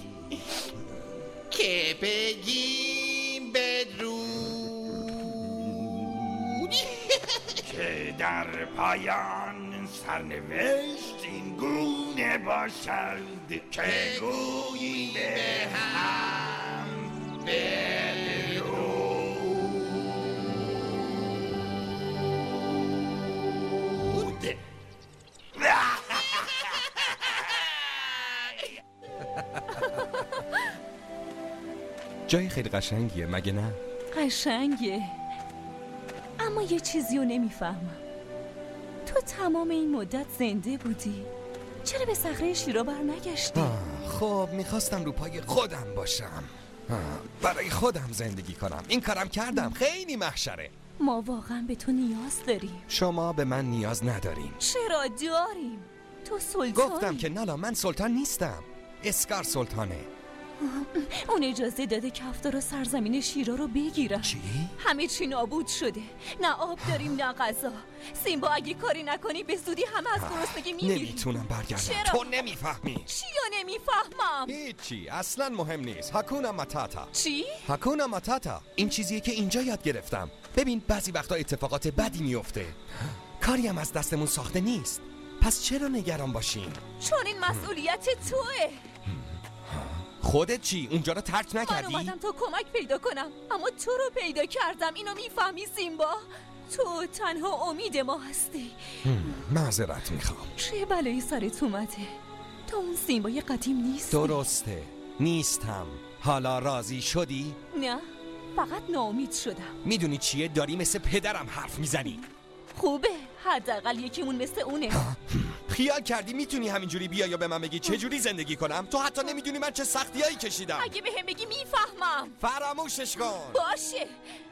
که بگیم بدرود که در پایان سرنوشت این گونه باشد که گوییم به هم بدرود. جای خیلی قشنگیه مگه نه؟ قشنگه، اما یه چیزی رو نمیفهمم. تو تمام این مدت زنده بودی، چرا به صخره شیرا بر نگشتی؟ خب میخواستم رو پای خودم باشم، آه، برای خودم زندگی کنم. این کارم کردم. خیلی محشره. ما واقعا به تو نیاز داریم. شما به من نیاز ندارین. چرا داریم؟ تو سلطانی. گفتم که نالا من سلطان نیستم، اسکار سلطانه. اون اجازه داده کفتار و سرزمین شیرا رو بگیرن. چی؟ همه چی نابود شده، نه آب داریم نه غذا. سیمبا اگه کاری نکنی به زودی همه از گرسنگی میمیریم. نمیتونم برگردم. چرا؟ تو نمیفهمی. چی رو نمیفهمم؟ هیچی، اصلا مهم نیست. هاکونا ماتاتا. چی؟ هاکونا ماتاتا. این چیزیه که اینجا یاد گرفتم. ببین بعضی وقتا اتفاقات بدی میفته، کاری هم از دستمون ساخته نیست، پس چرا نگران باشیم؟ چون این مسئولیت توئه. خودت چی؟ اونجا رو ترک نکردی؟ من اومدم تا کمک پیدا کنم، اما تو رو پیدا کردم. اینو میفهمی سیمبا؟ تو تنها امید ما هستی. معذرت میخوام. چه بلایی سرت اومده؟ تو اون سیمبای قدیم نیستی. درسته، نیستم. حالا راضی شدی؟ نه، فقط ناامید شدم. میدونی چیه؟ داری مثل پدرم حرف میزنی. خوبه، حداقل یکیمون مثل اونه. خیال کردی میتونی همینجوری بیا یا به من بگی چه جوری زندگی کنم؟ تو حتی نمیدونی من چه سختیایی کشیدم. اگه به هم بگی میفهمم. فراموشش کن. باشه.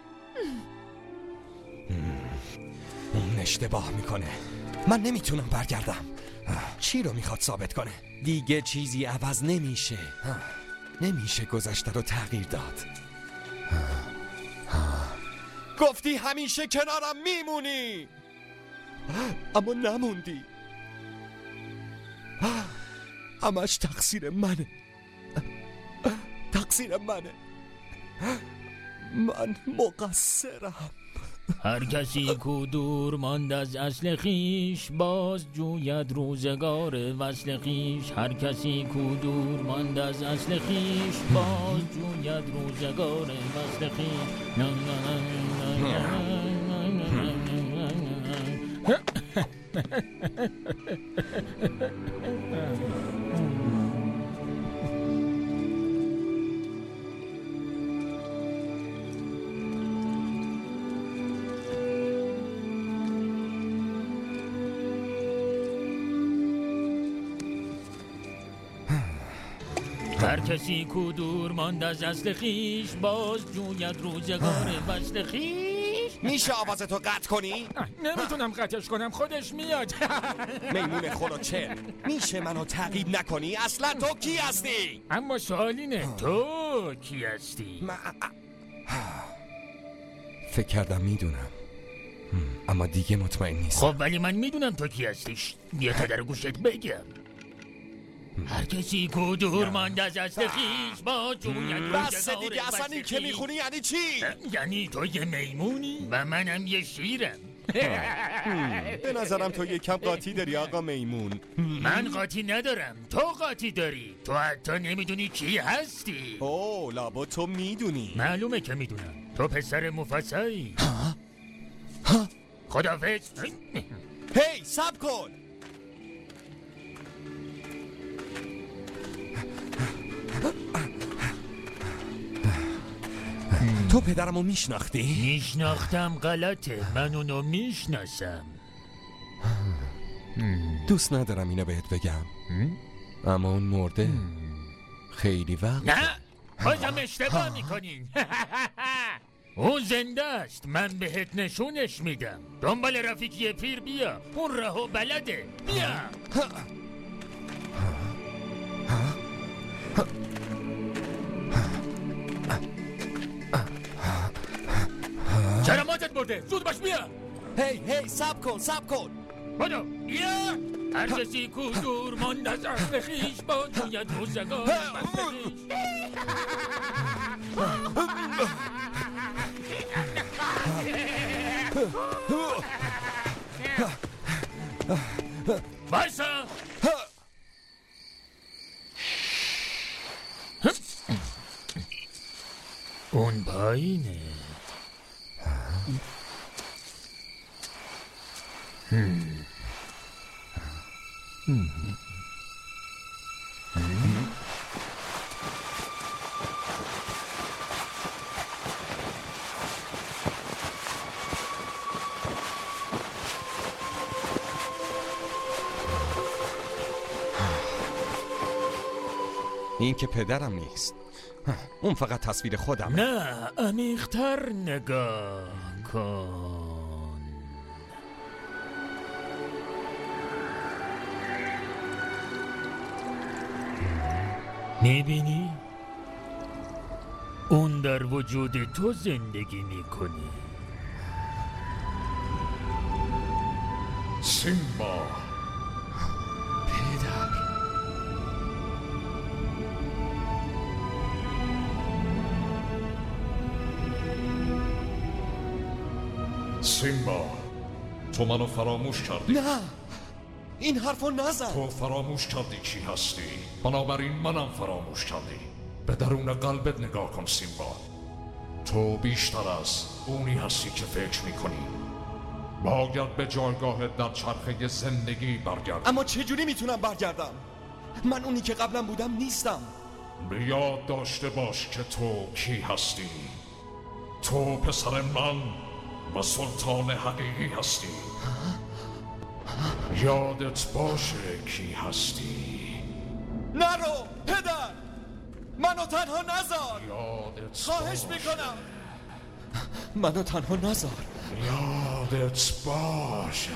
اون اشتباه میکنه. من نمیتونم برگردم. چی رو میخواد ثابت کنه؟ دیگه چیزی عوض نمیشه. نمیشه گذشته رو تغییر داد. گفتی همیشه کنارم میمونی، اما نموندی. همش تقصیر منه. تقصیر منه. من مقصرم. هر کسی کو دور ماند از اصل خیش، باز جوید روزگار وصل خیش. هر کسی کو دور ماند از اصل خیش، باز جوید روزگار وصل خیش. نه نه نه هر کسی کو دور ماند از اصل خیش، باز جوید روزگار وصل خیش. میشه آوازتو قطع کنی؟ نمیتونم قطعش کنم، خودش میاد. میمون خورو چه؟ میشه منو تعقیب نکنی؟ اصلا تو کی هستی؟ اما سوال اینه تو کی هستی؟ من... فکر کردم میدونم، اما دیگه مطمئن نیستم. خب ولی من میدونم تو کی هستیش. بیا تا در گوشت بگم. هر کسی کو دور ماند از اصل خیش، با جوید بس دیگه. اصلا این که میخونی یعنی چی؟ یعنی تو یه میمونی و منم یه شیرم. به نظرم تو یکم قاطی داری آقا میمون. من قاطی ندارم، تو قاطی داری. تو حتی نمیدونی کی هستی. اوه لابا تو میدونی. معلومه که میدونم. تو پسر مفصلی. خدافظ. هی صبر کن. تو پدرمو میشناختی؟ میشناختم غلطه، من اونو میشناسم. دوست ندارم اینو بهت بگم، اما اون مرده خیلی وقت. نه بازم اشتباه میکنین. اون زنده است، من بهت نشونش میدم. دنبال رفیقی پیر بیا، اون راهو بلده. بیا. چرا ماتت برده؟ زود باش بیا. هی هی سب کن سب کن. بدو بیا هر کسی کو دور ماند از اصل خویش با جوید روزگار وصل خویش. بایسا اون پایینه. هم. این که پدرم نیست، اون فقط تصویر خودم. نه عمیق‌تر نگاه کن. میبینی؟ اون در وجود تو زندگی میکنه. سیمبا پدر. سیمبا تو منو فراموش کردی. نه این حرفو نزن. تو فراموش کردی کی هستی، بنابراین منم فراموش کردی. به درون قلبت نگاه کن سیمبا. تو بیشتر از اونی هستی که فکر میکنی. باید به جایگاهت در چرخه زندگی برگرد. اما چجوری میتونم برگردم؟ من اونی که قبلا بودم نیستم. به یاد داشته باش که تو کی هستی. تو پسر من و سلطان حقیقی هستی. یادت باشه کی هستی. نرو پدر، منو تنها نذار. یادت خواهش میکنم منو تنها نذار. یادت باشه.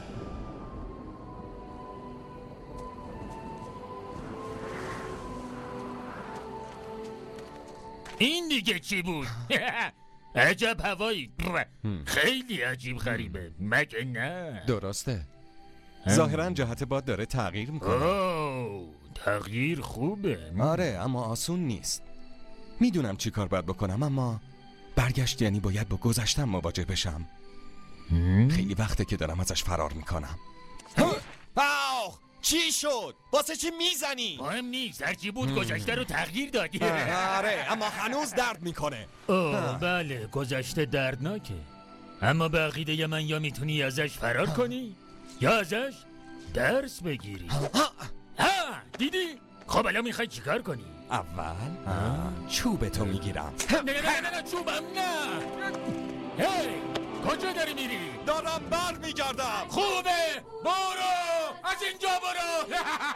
این دیگه چی بود؟ عجب هوایی. خیلی عجیب غریبه مگه نه؟ درسته. ظاهرا جهت باد داره تغییر میکنه. اوه تغییر خوبه. آره اما آسون نیست. میدونم چی کار باید بکنم، اما برگشت یعنی باید با گذشتم مواجه بشم. خیلی وقته که دارم ازش فرار میکنم. آخ چی شد؟ واسه چی میزنی؟ مهم نیست، هرچی بود گذشته رو تغییر دادی. آره اما هنوز درد میکنه. اوه بله گذشته دردناکه، اما به عقیده من یا میتونی ازش فرار کنی یا ازش درس بگیری. ها دیدی؟ خب الان میخوای چیکار کنی؟ اول چوب تو میگیرم. نه نه نه نه چوبم نه. هی کجا داری میری؟ دارم بر میگردم. خوبه برو از اینجا برو.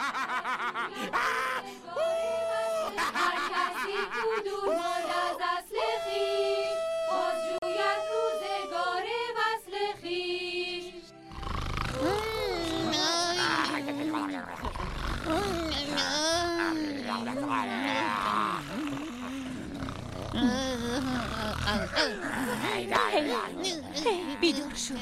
هر کسی کو دور ماند از اصل خویش باز جوید روزگار وصل خویش. بیدار شد.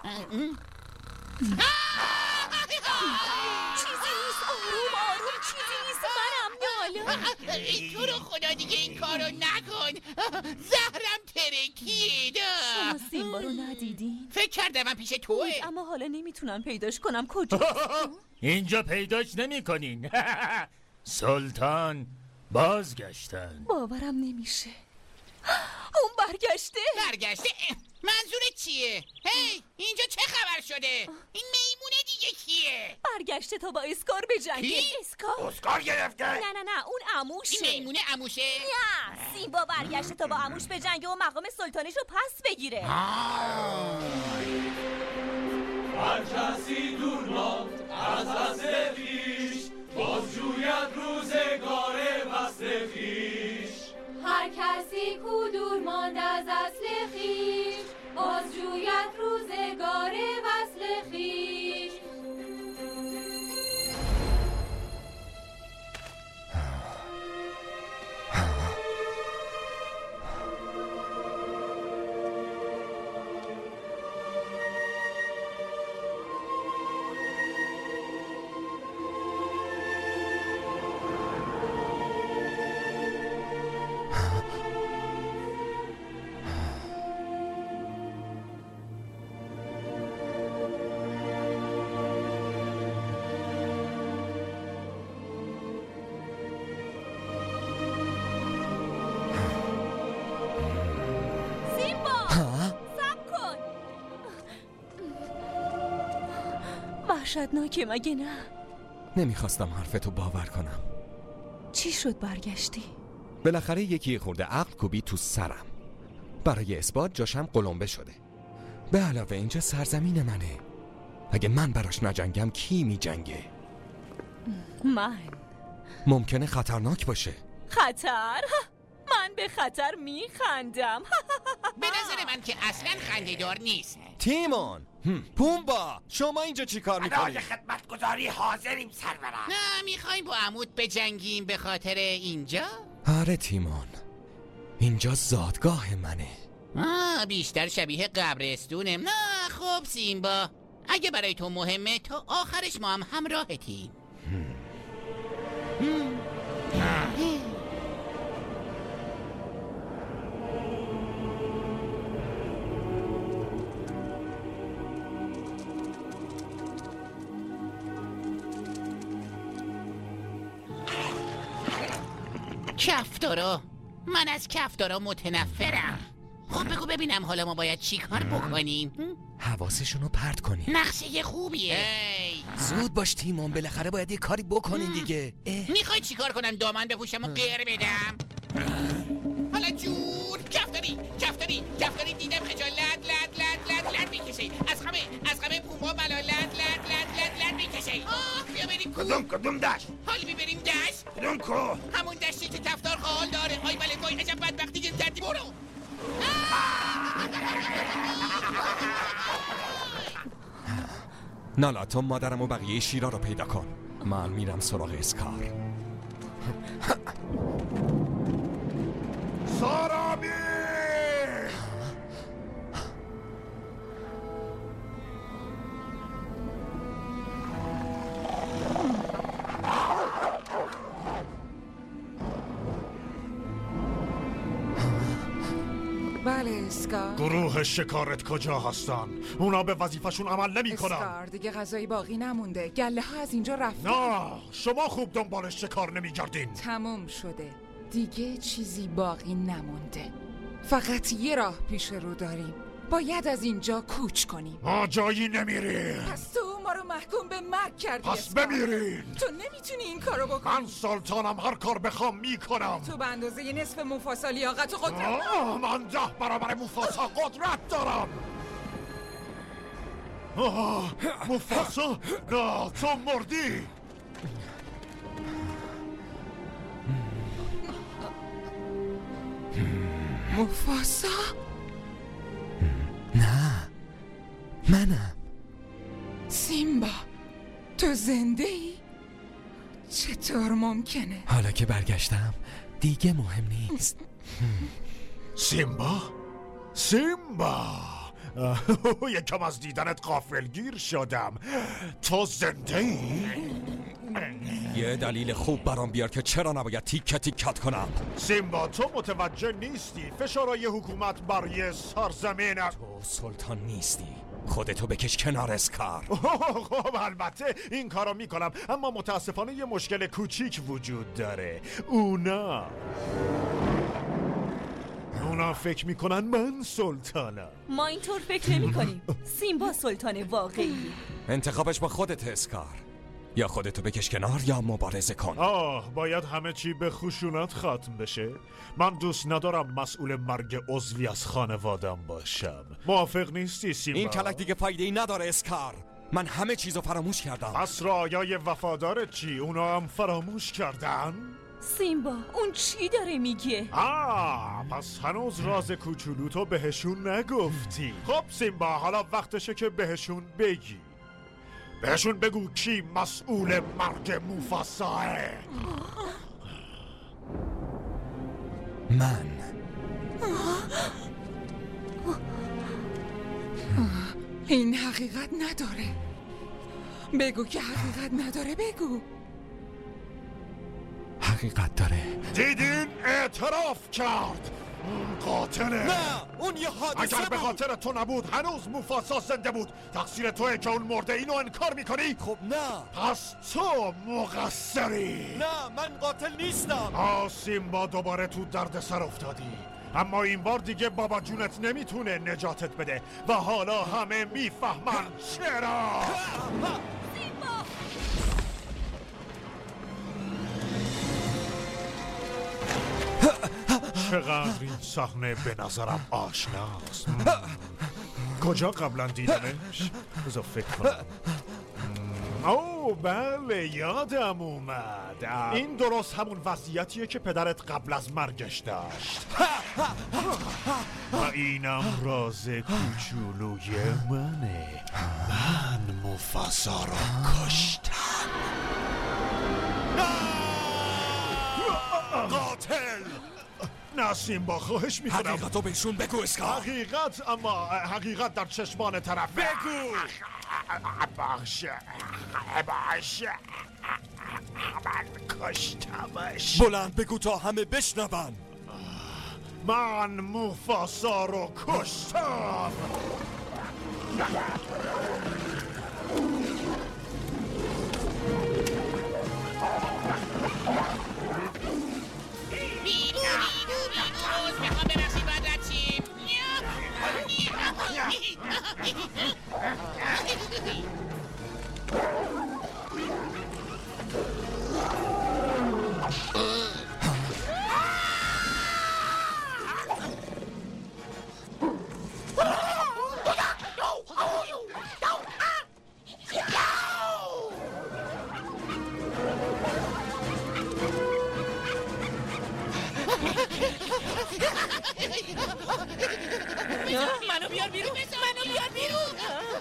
چیزی نیست، آروم آروم چیزی نیست، منم ناله. ای تو رو خدا دیگه این کارو نکن، زهرم ترکید. شما سیمبا رو ندیدین؟ فکر کردم من پیش توه، اما حالا نمیتونم پیداش کنم. کجا؟ اینجا پیداش نمی کنین. سلطان بازگشتن. باورم نمیشه. اون برگشته. برگشته؟ منظورت چیه؟ هی اینجا چه خبر شده؟ این میمونه دیگه کیه؟ برگشته تا با اسکار بجنگه. کی؟ اسکار؟ اسکار گرفته؟ نه نه نه اون عموشه. این میمونه عموشه؟ نه سیمبا برگشته تا با عموش بجنگه و مقام سلطانیش رو پس بگیره. هر کسی دور ماند از اصل خویش باز جوید روزگار وصل خویش. هر کسی کو دور ماند از اصل خویش باز جوید روزگار وصل خویش. وحشتناکه مگه نه؟ نمیخواستم حرفتو باور کنم. چی شد برگشتی؟ بالاخره یکی خورده عقل کوبی تو سرم. برای اثبات جاشم قلمبه شده. به علاوه اینجا سرزمین منه. اگه من براش نجنگم کی می جنگه؟ من. ممکنه خطرناک باشه. خطر؟ من به خطر میخندم. به نظر من که اصلا خنده‌دار نیست. تیمون، پومبا، شما اینجا چی کار میکنید؟ برای خدمتگزاری حاضریم سرورم. نه میخوایم با عمود بجنگیم به خاطر اینجا؟ آره تیمون، اینجا زادگاه منه. آه بیشتر شبیه قبرستونه. نه خب سیمبا، اگه برای تو مهمه تا آخرش ما هم همراهتیم. کفتارا، من از کفتارا متنفرم. خب بگو ببینم حالا ما باید چی کار بکنیم؟ حواسشونو پرت کنیم. نقشه خوبیه. ای. زود باش تیمون، بالاخره باید یه کاری بکنین دیگه. میخوای چی کار کنم؟ دامن بپوشم و غیر بدم؟ حالا جور کفتاری کفتاری کفتاری دیدم خجالت لد لد لد لد میکشه. از همه از همه پوما ملالت لد لد لد لد میکشه. آه بیا بریم کو. کدوم کدوم دشت؟ حال میبریم دشت؟ کدوم کو؟ همون دشتی که کفتار خال داره. آی بله وای عجب بدبختی که کردی. برو. نالا تو مادرم و بقیه شیرا رو پیدا کن. من میرم سراغ اسکار. سارامی! بله اسکار. گروه شکارت کجا هستن؟ اونا به وظیفشون عمل نمی کنن. اسکار دیگه غذایی باقی نمونده. گله ها از اینجا رفتن. نه شما خوب دنبال شکار نمی گردین. تموم شده. دیگه چیزی باقی نمونده. فقط یه راه پیش رو داریم. باید از اینجا کوچ کنیم. ما جایی نمیریم. پس تو ما رو محکوم به مرگ کردی. پس بمیرین. تو نمیتونی این کارو بکنی. من سلطانم، هر کار بخوام میکنم. تو به اندازه نصف موفاسا لیاقت و قدرت. آه من ده برابر موفاسا قدرت دارم. آه موفاسا، نه تو مردی. موفاسا؟ نه منم. سیمبا تو زنده ای؟ چطور ممکنه؟ حالا که برگشتم دیگه مهم نیست. سیمبا؟ سیمبا یکم از دیدنت غافلگیر شدم. تو زنده ای؟ یه دلیل خوب برام بیار که چرا نباید تیکه تیکت کنم. سیمبا تو متوجه نیستی فشارهای حکومت برای سرزمینت. تو سلطان نیستی، خودتو بکش کنار اسکار. خب البته این کارو میکنم، اما متاسفانه یه مشکل کوچیک وجود داره. اونا اونا فکر میکنن من سلطانم. ما اینطور فکر نمی کنیم. سیمبا سلطان واقعی. انتخابش با خودت اسکار. یا خودتو بکش کنار یا مبارزه کن. آه باید همه چی به خشونت ختم بشه. من دوست ندارم مسئول مرگ عضوی از خانوادم باشم. موافق نیستی سیمبا؟ این کلک دیگه فایده ای نداره اسکار. من همه چیزو فراموش کردم. پس رعایای وفادارت چی؟ اونا هم فراموش کردن؟ سیمبا اون چی داره میگه؟ آه پس هنوز راز کوچولو تو بهشون نگفتی. خب سیمبا حالا وقتشه که بهشون بگی. بهشون بگو کی مسئول مرگ موفاساه. من. این حقیقت نداره. بگو که حقیقت نداره. بگو. حقیقت داره. دیدین اعتراف کرد. اون قاتله. نه اون یه حادثه اگر به بود. خاطر تو نبود هنوز موفاسا زنده بود. تقصیر توئه که اون مرده. اینو انکار میکنی؟ خب نه. پس تو مقصری. نه من قاتل نیستم. آه سیمبا دوباره تو درد سر افتادی. اما این بار دیگه بابا جونت نمیتونه نجاتت بده و حالا همه میفهمن چرا. سیمبا! چقدر این صحنه به نظرم آشناست. کجا قبلا دیدمش؟ بذار فکر کنم. اوه بله یادم اومد. این درست همون وضعیتیه که پدرت قبل از مرگش داشت. و اینم راز کوچولوی منه. من موفاسا رو کشتم. قاتل! نه سیمبا خواهش میکنم حقیقتو بهشون بگو اسکار. حقیقت، اما حقیقت در چشمان طرف بگو. باشه باشه من کشتمش. بلند بگو تا همه بشنون. من موفاسا رو کشتم. میخوام ببخشید باید رد شیم. منو بیار بیرون. منو بیار بیرون.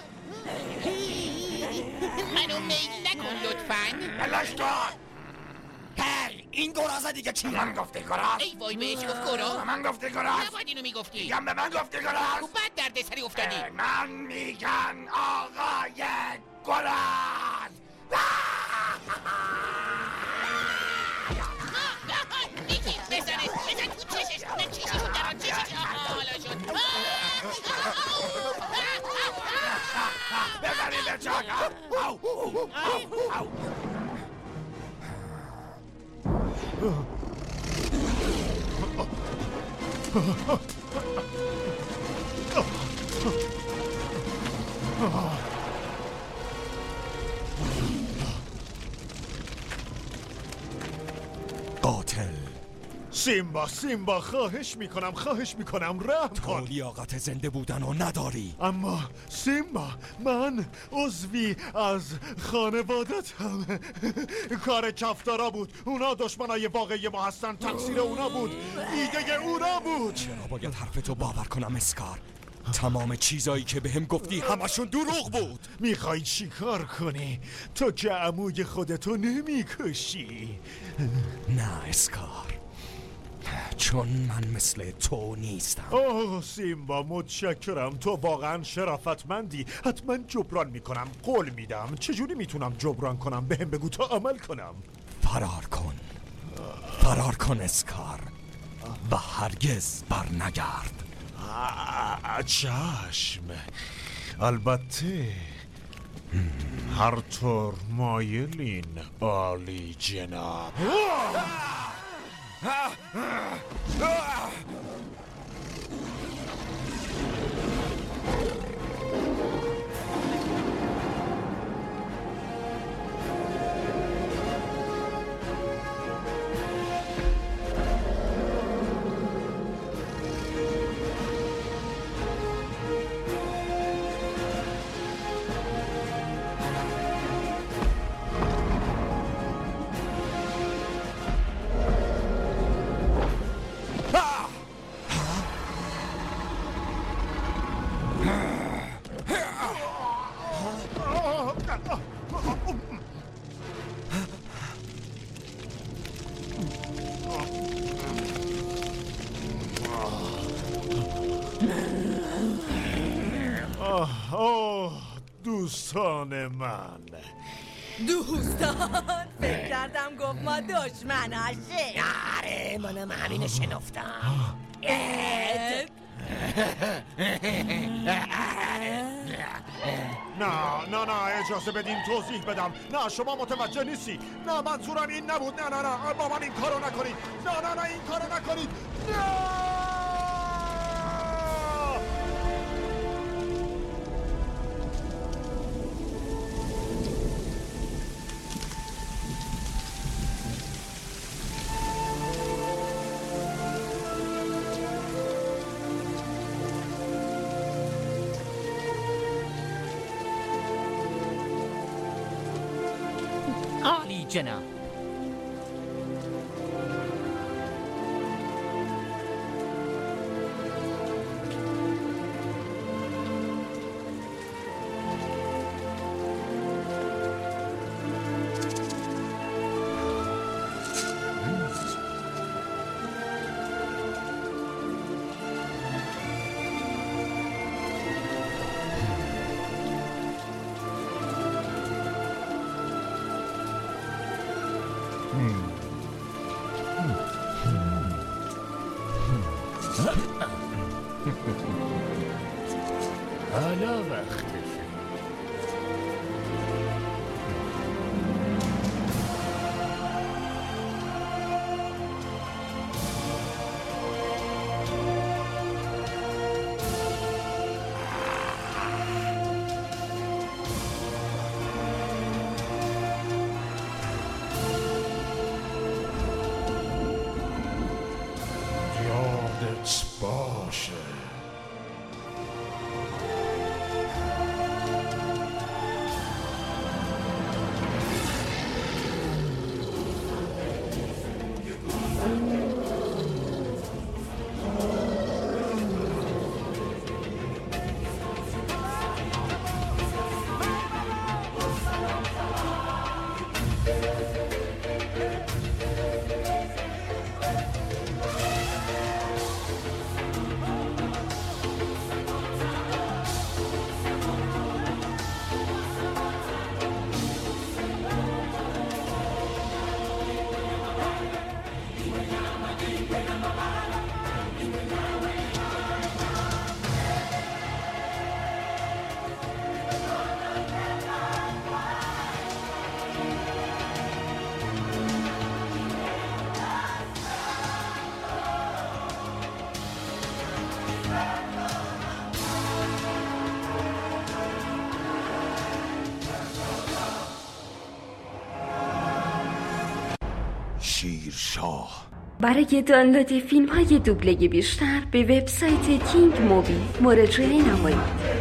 منو میل نکن لطفاً. بلاش کن. هی این گرازه دیگه چی؟ من گفتی گراز؟ ای وای بهش گفت گراز. به من گفتی گراز؟ نباید اینو میگفتی. میگم به من گفتی گراز؟ خب بعد درد سری افتادی. من میگن آقای گراز. یکی بزنش. بزن تو چشش. نه چشش رو دران چشش. آها حالا شد. بزنی به چاک. او او او قاتل. سیمبا سیمبا خواهش میکنم خواهش میکنم رحم کن. تو لیاقت زنده بودن رو نداری. اما سیمبا من عضوی از خانوادتم. کار کفتارا بود. اونا دشمنای واقعی ما هستن. تقصیر اونا بود. ایده اونا بود. چرا باید حرفتو باور کنم اسکار؟ تمام چیزایی که بهم گفتی همشون دروغ بود. میخوای چی کار کنی؟ تو که عموی خودتو نمیکشی. نه اسکار، چون من مثل تو نیستم. اوه سیمبا متشکرم. تو واقعا شرافتمندی. حتما جبران میکنم. قول میدم. چجوری میتونم جبران کنم؟ بهم بگو تا عمل کنم. فرار کن. فرار کن اسکار و هرگز بر نگرد. چشم. البته هر طور مایلین عالی جناب. اوه دوستان من. دوستان فکر کردم گفت ما دشمناشه. آره منم همینو شنفتم. نه نه نه اجازه بدین توضیح بدم. نه شما متوجه نیستی. نه منظورم این نبود. نه نه نه با من این کارو نکنید. نه نه نه این کارو نکنید. نه جناب. حالا وقتشه. یادت باشه. شیرشاه. برای دانلود فیلم های دوبله بیشتر به وبسایت کینگ مووی مراجعه نمایید.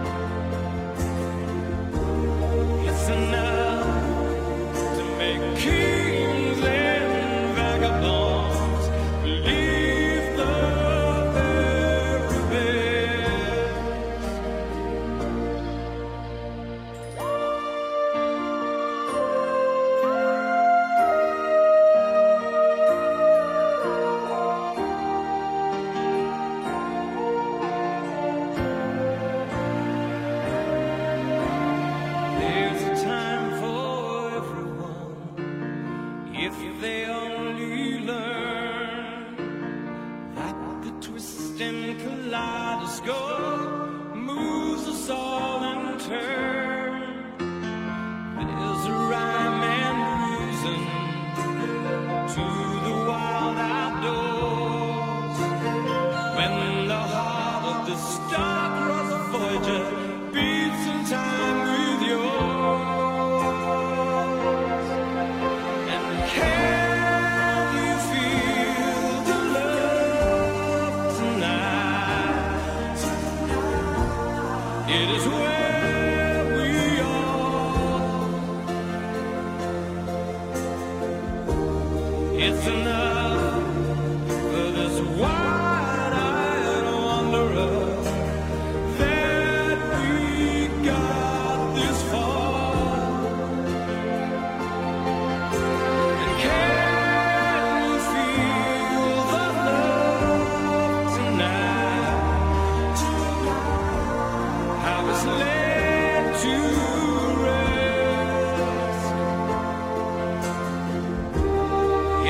It's enough to make you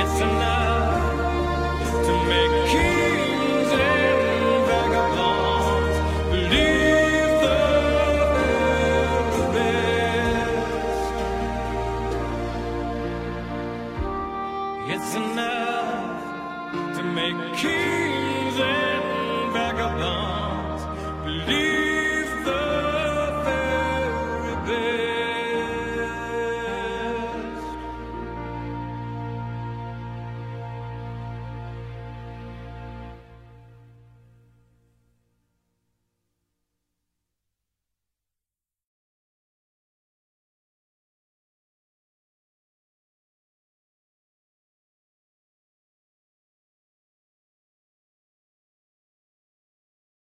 It's enough to make kings and vagabonds believe the best. It's enough to make kings and vagabonds believe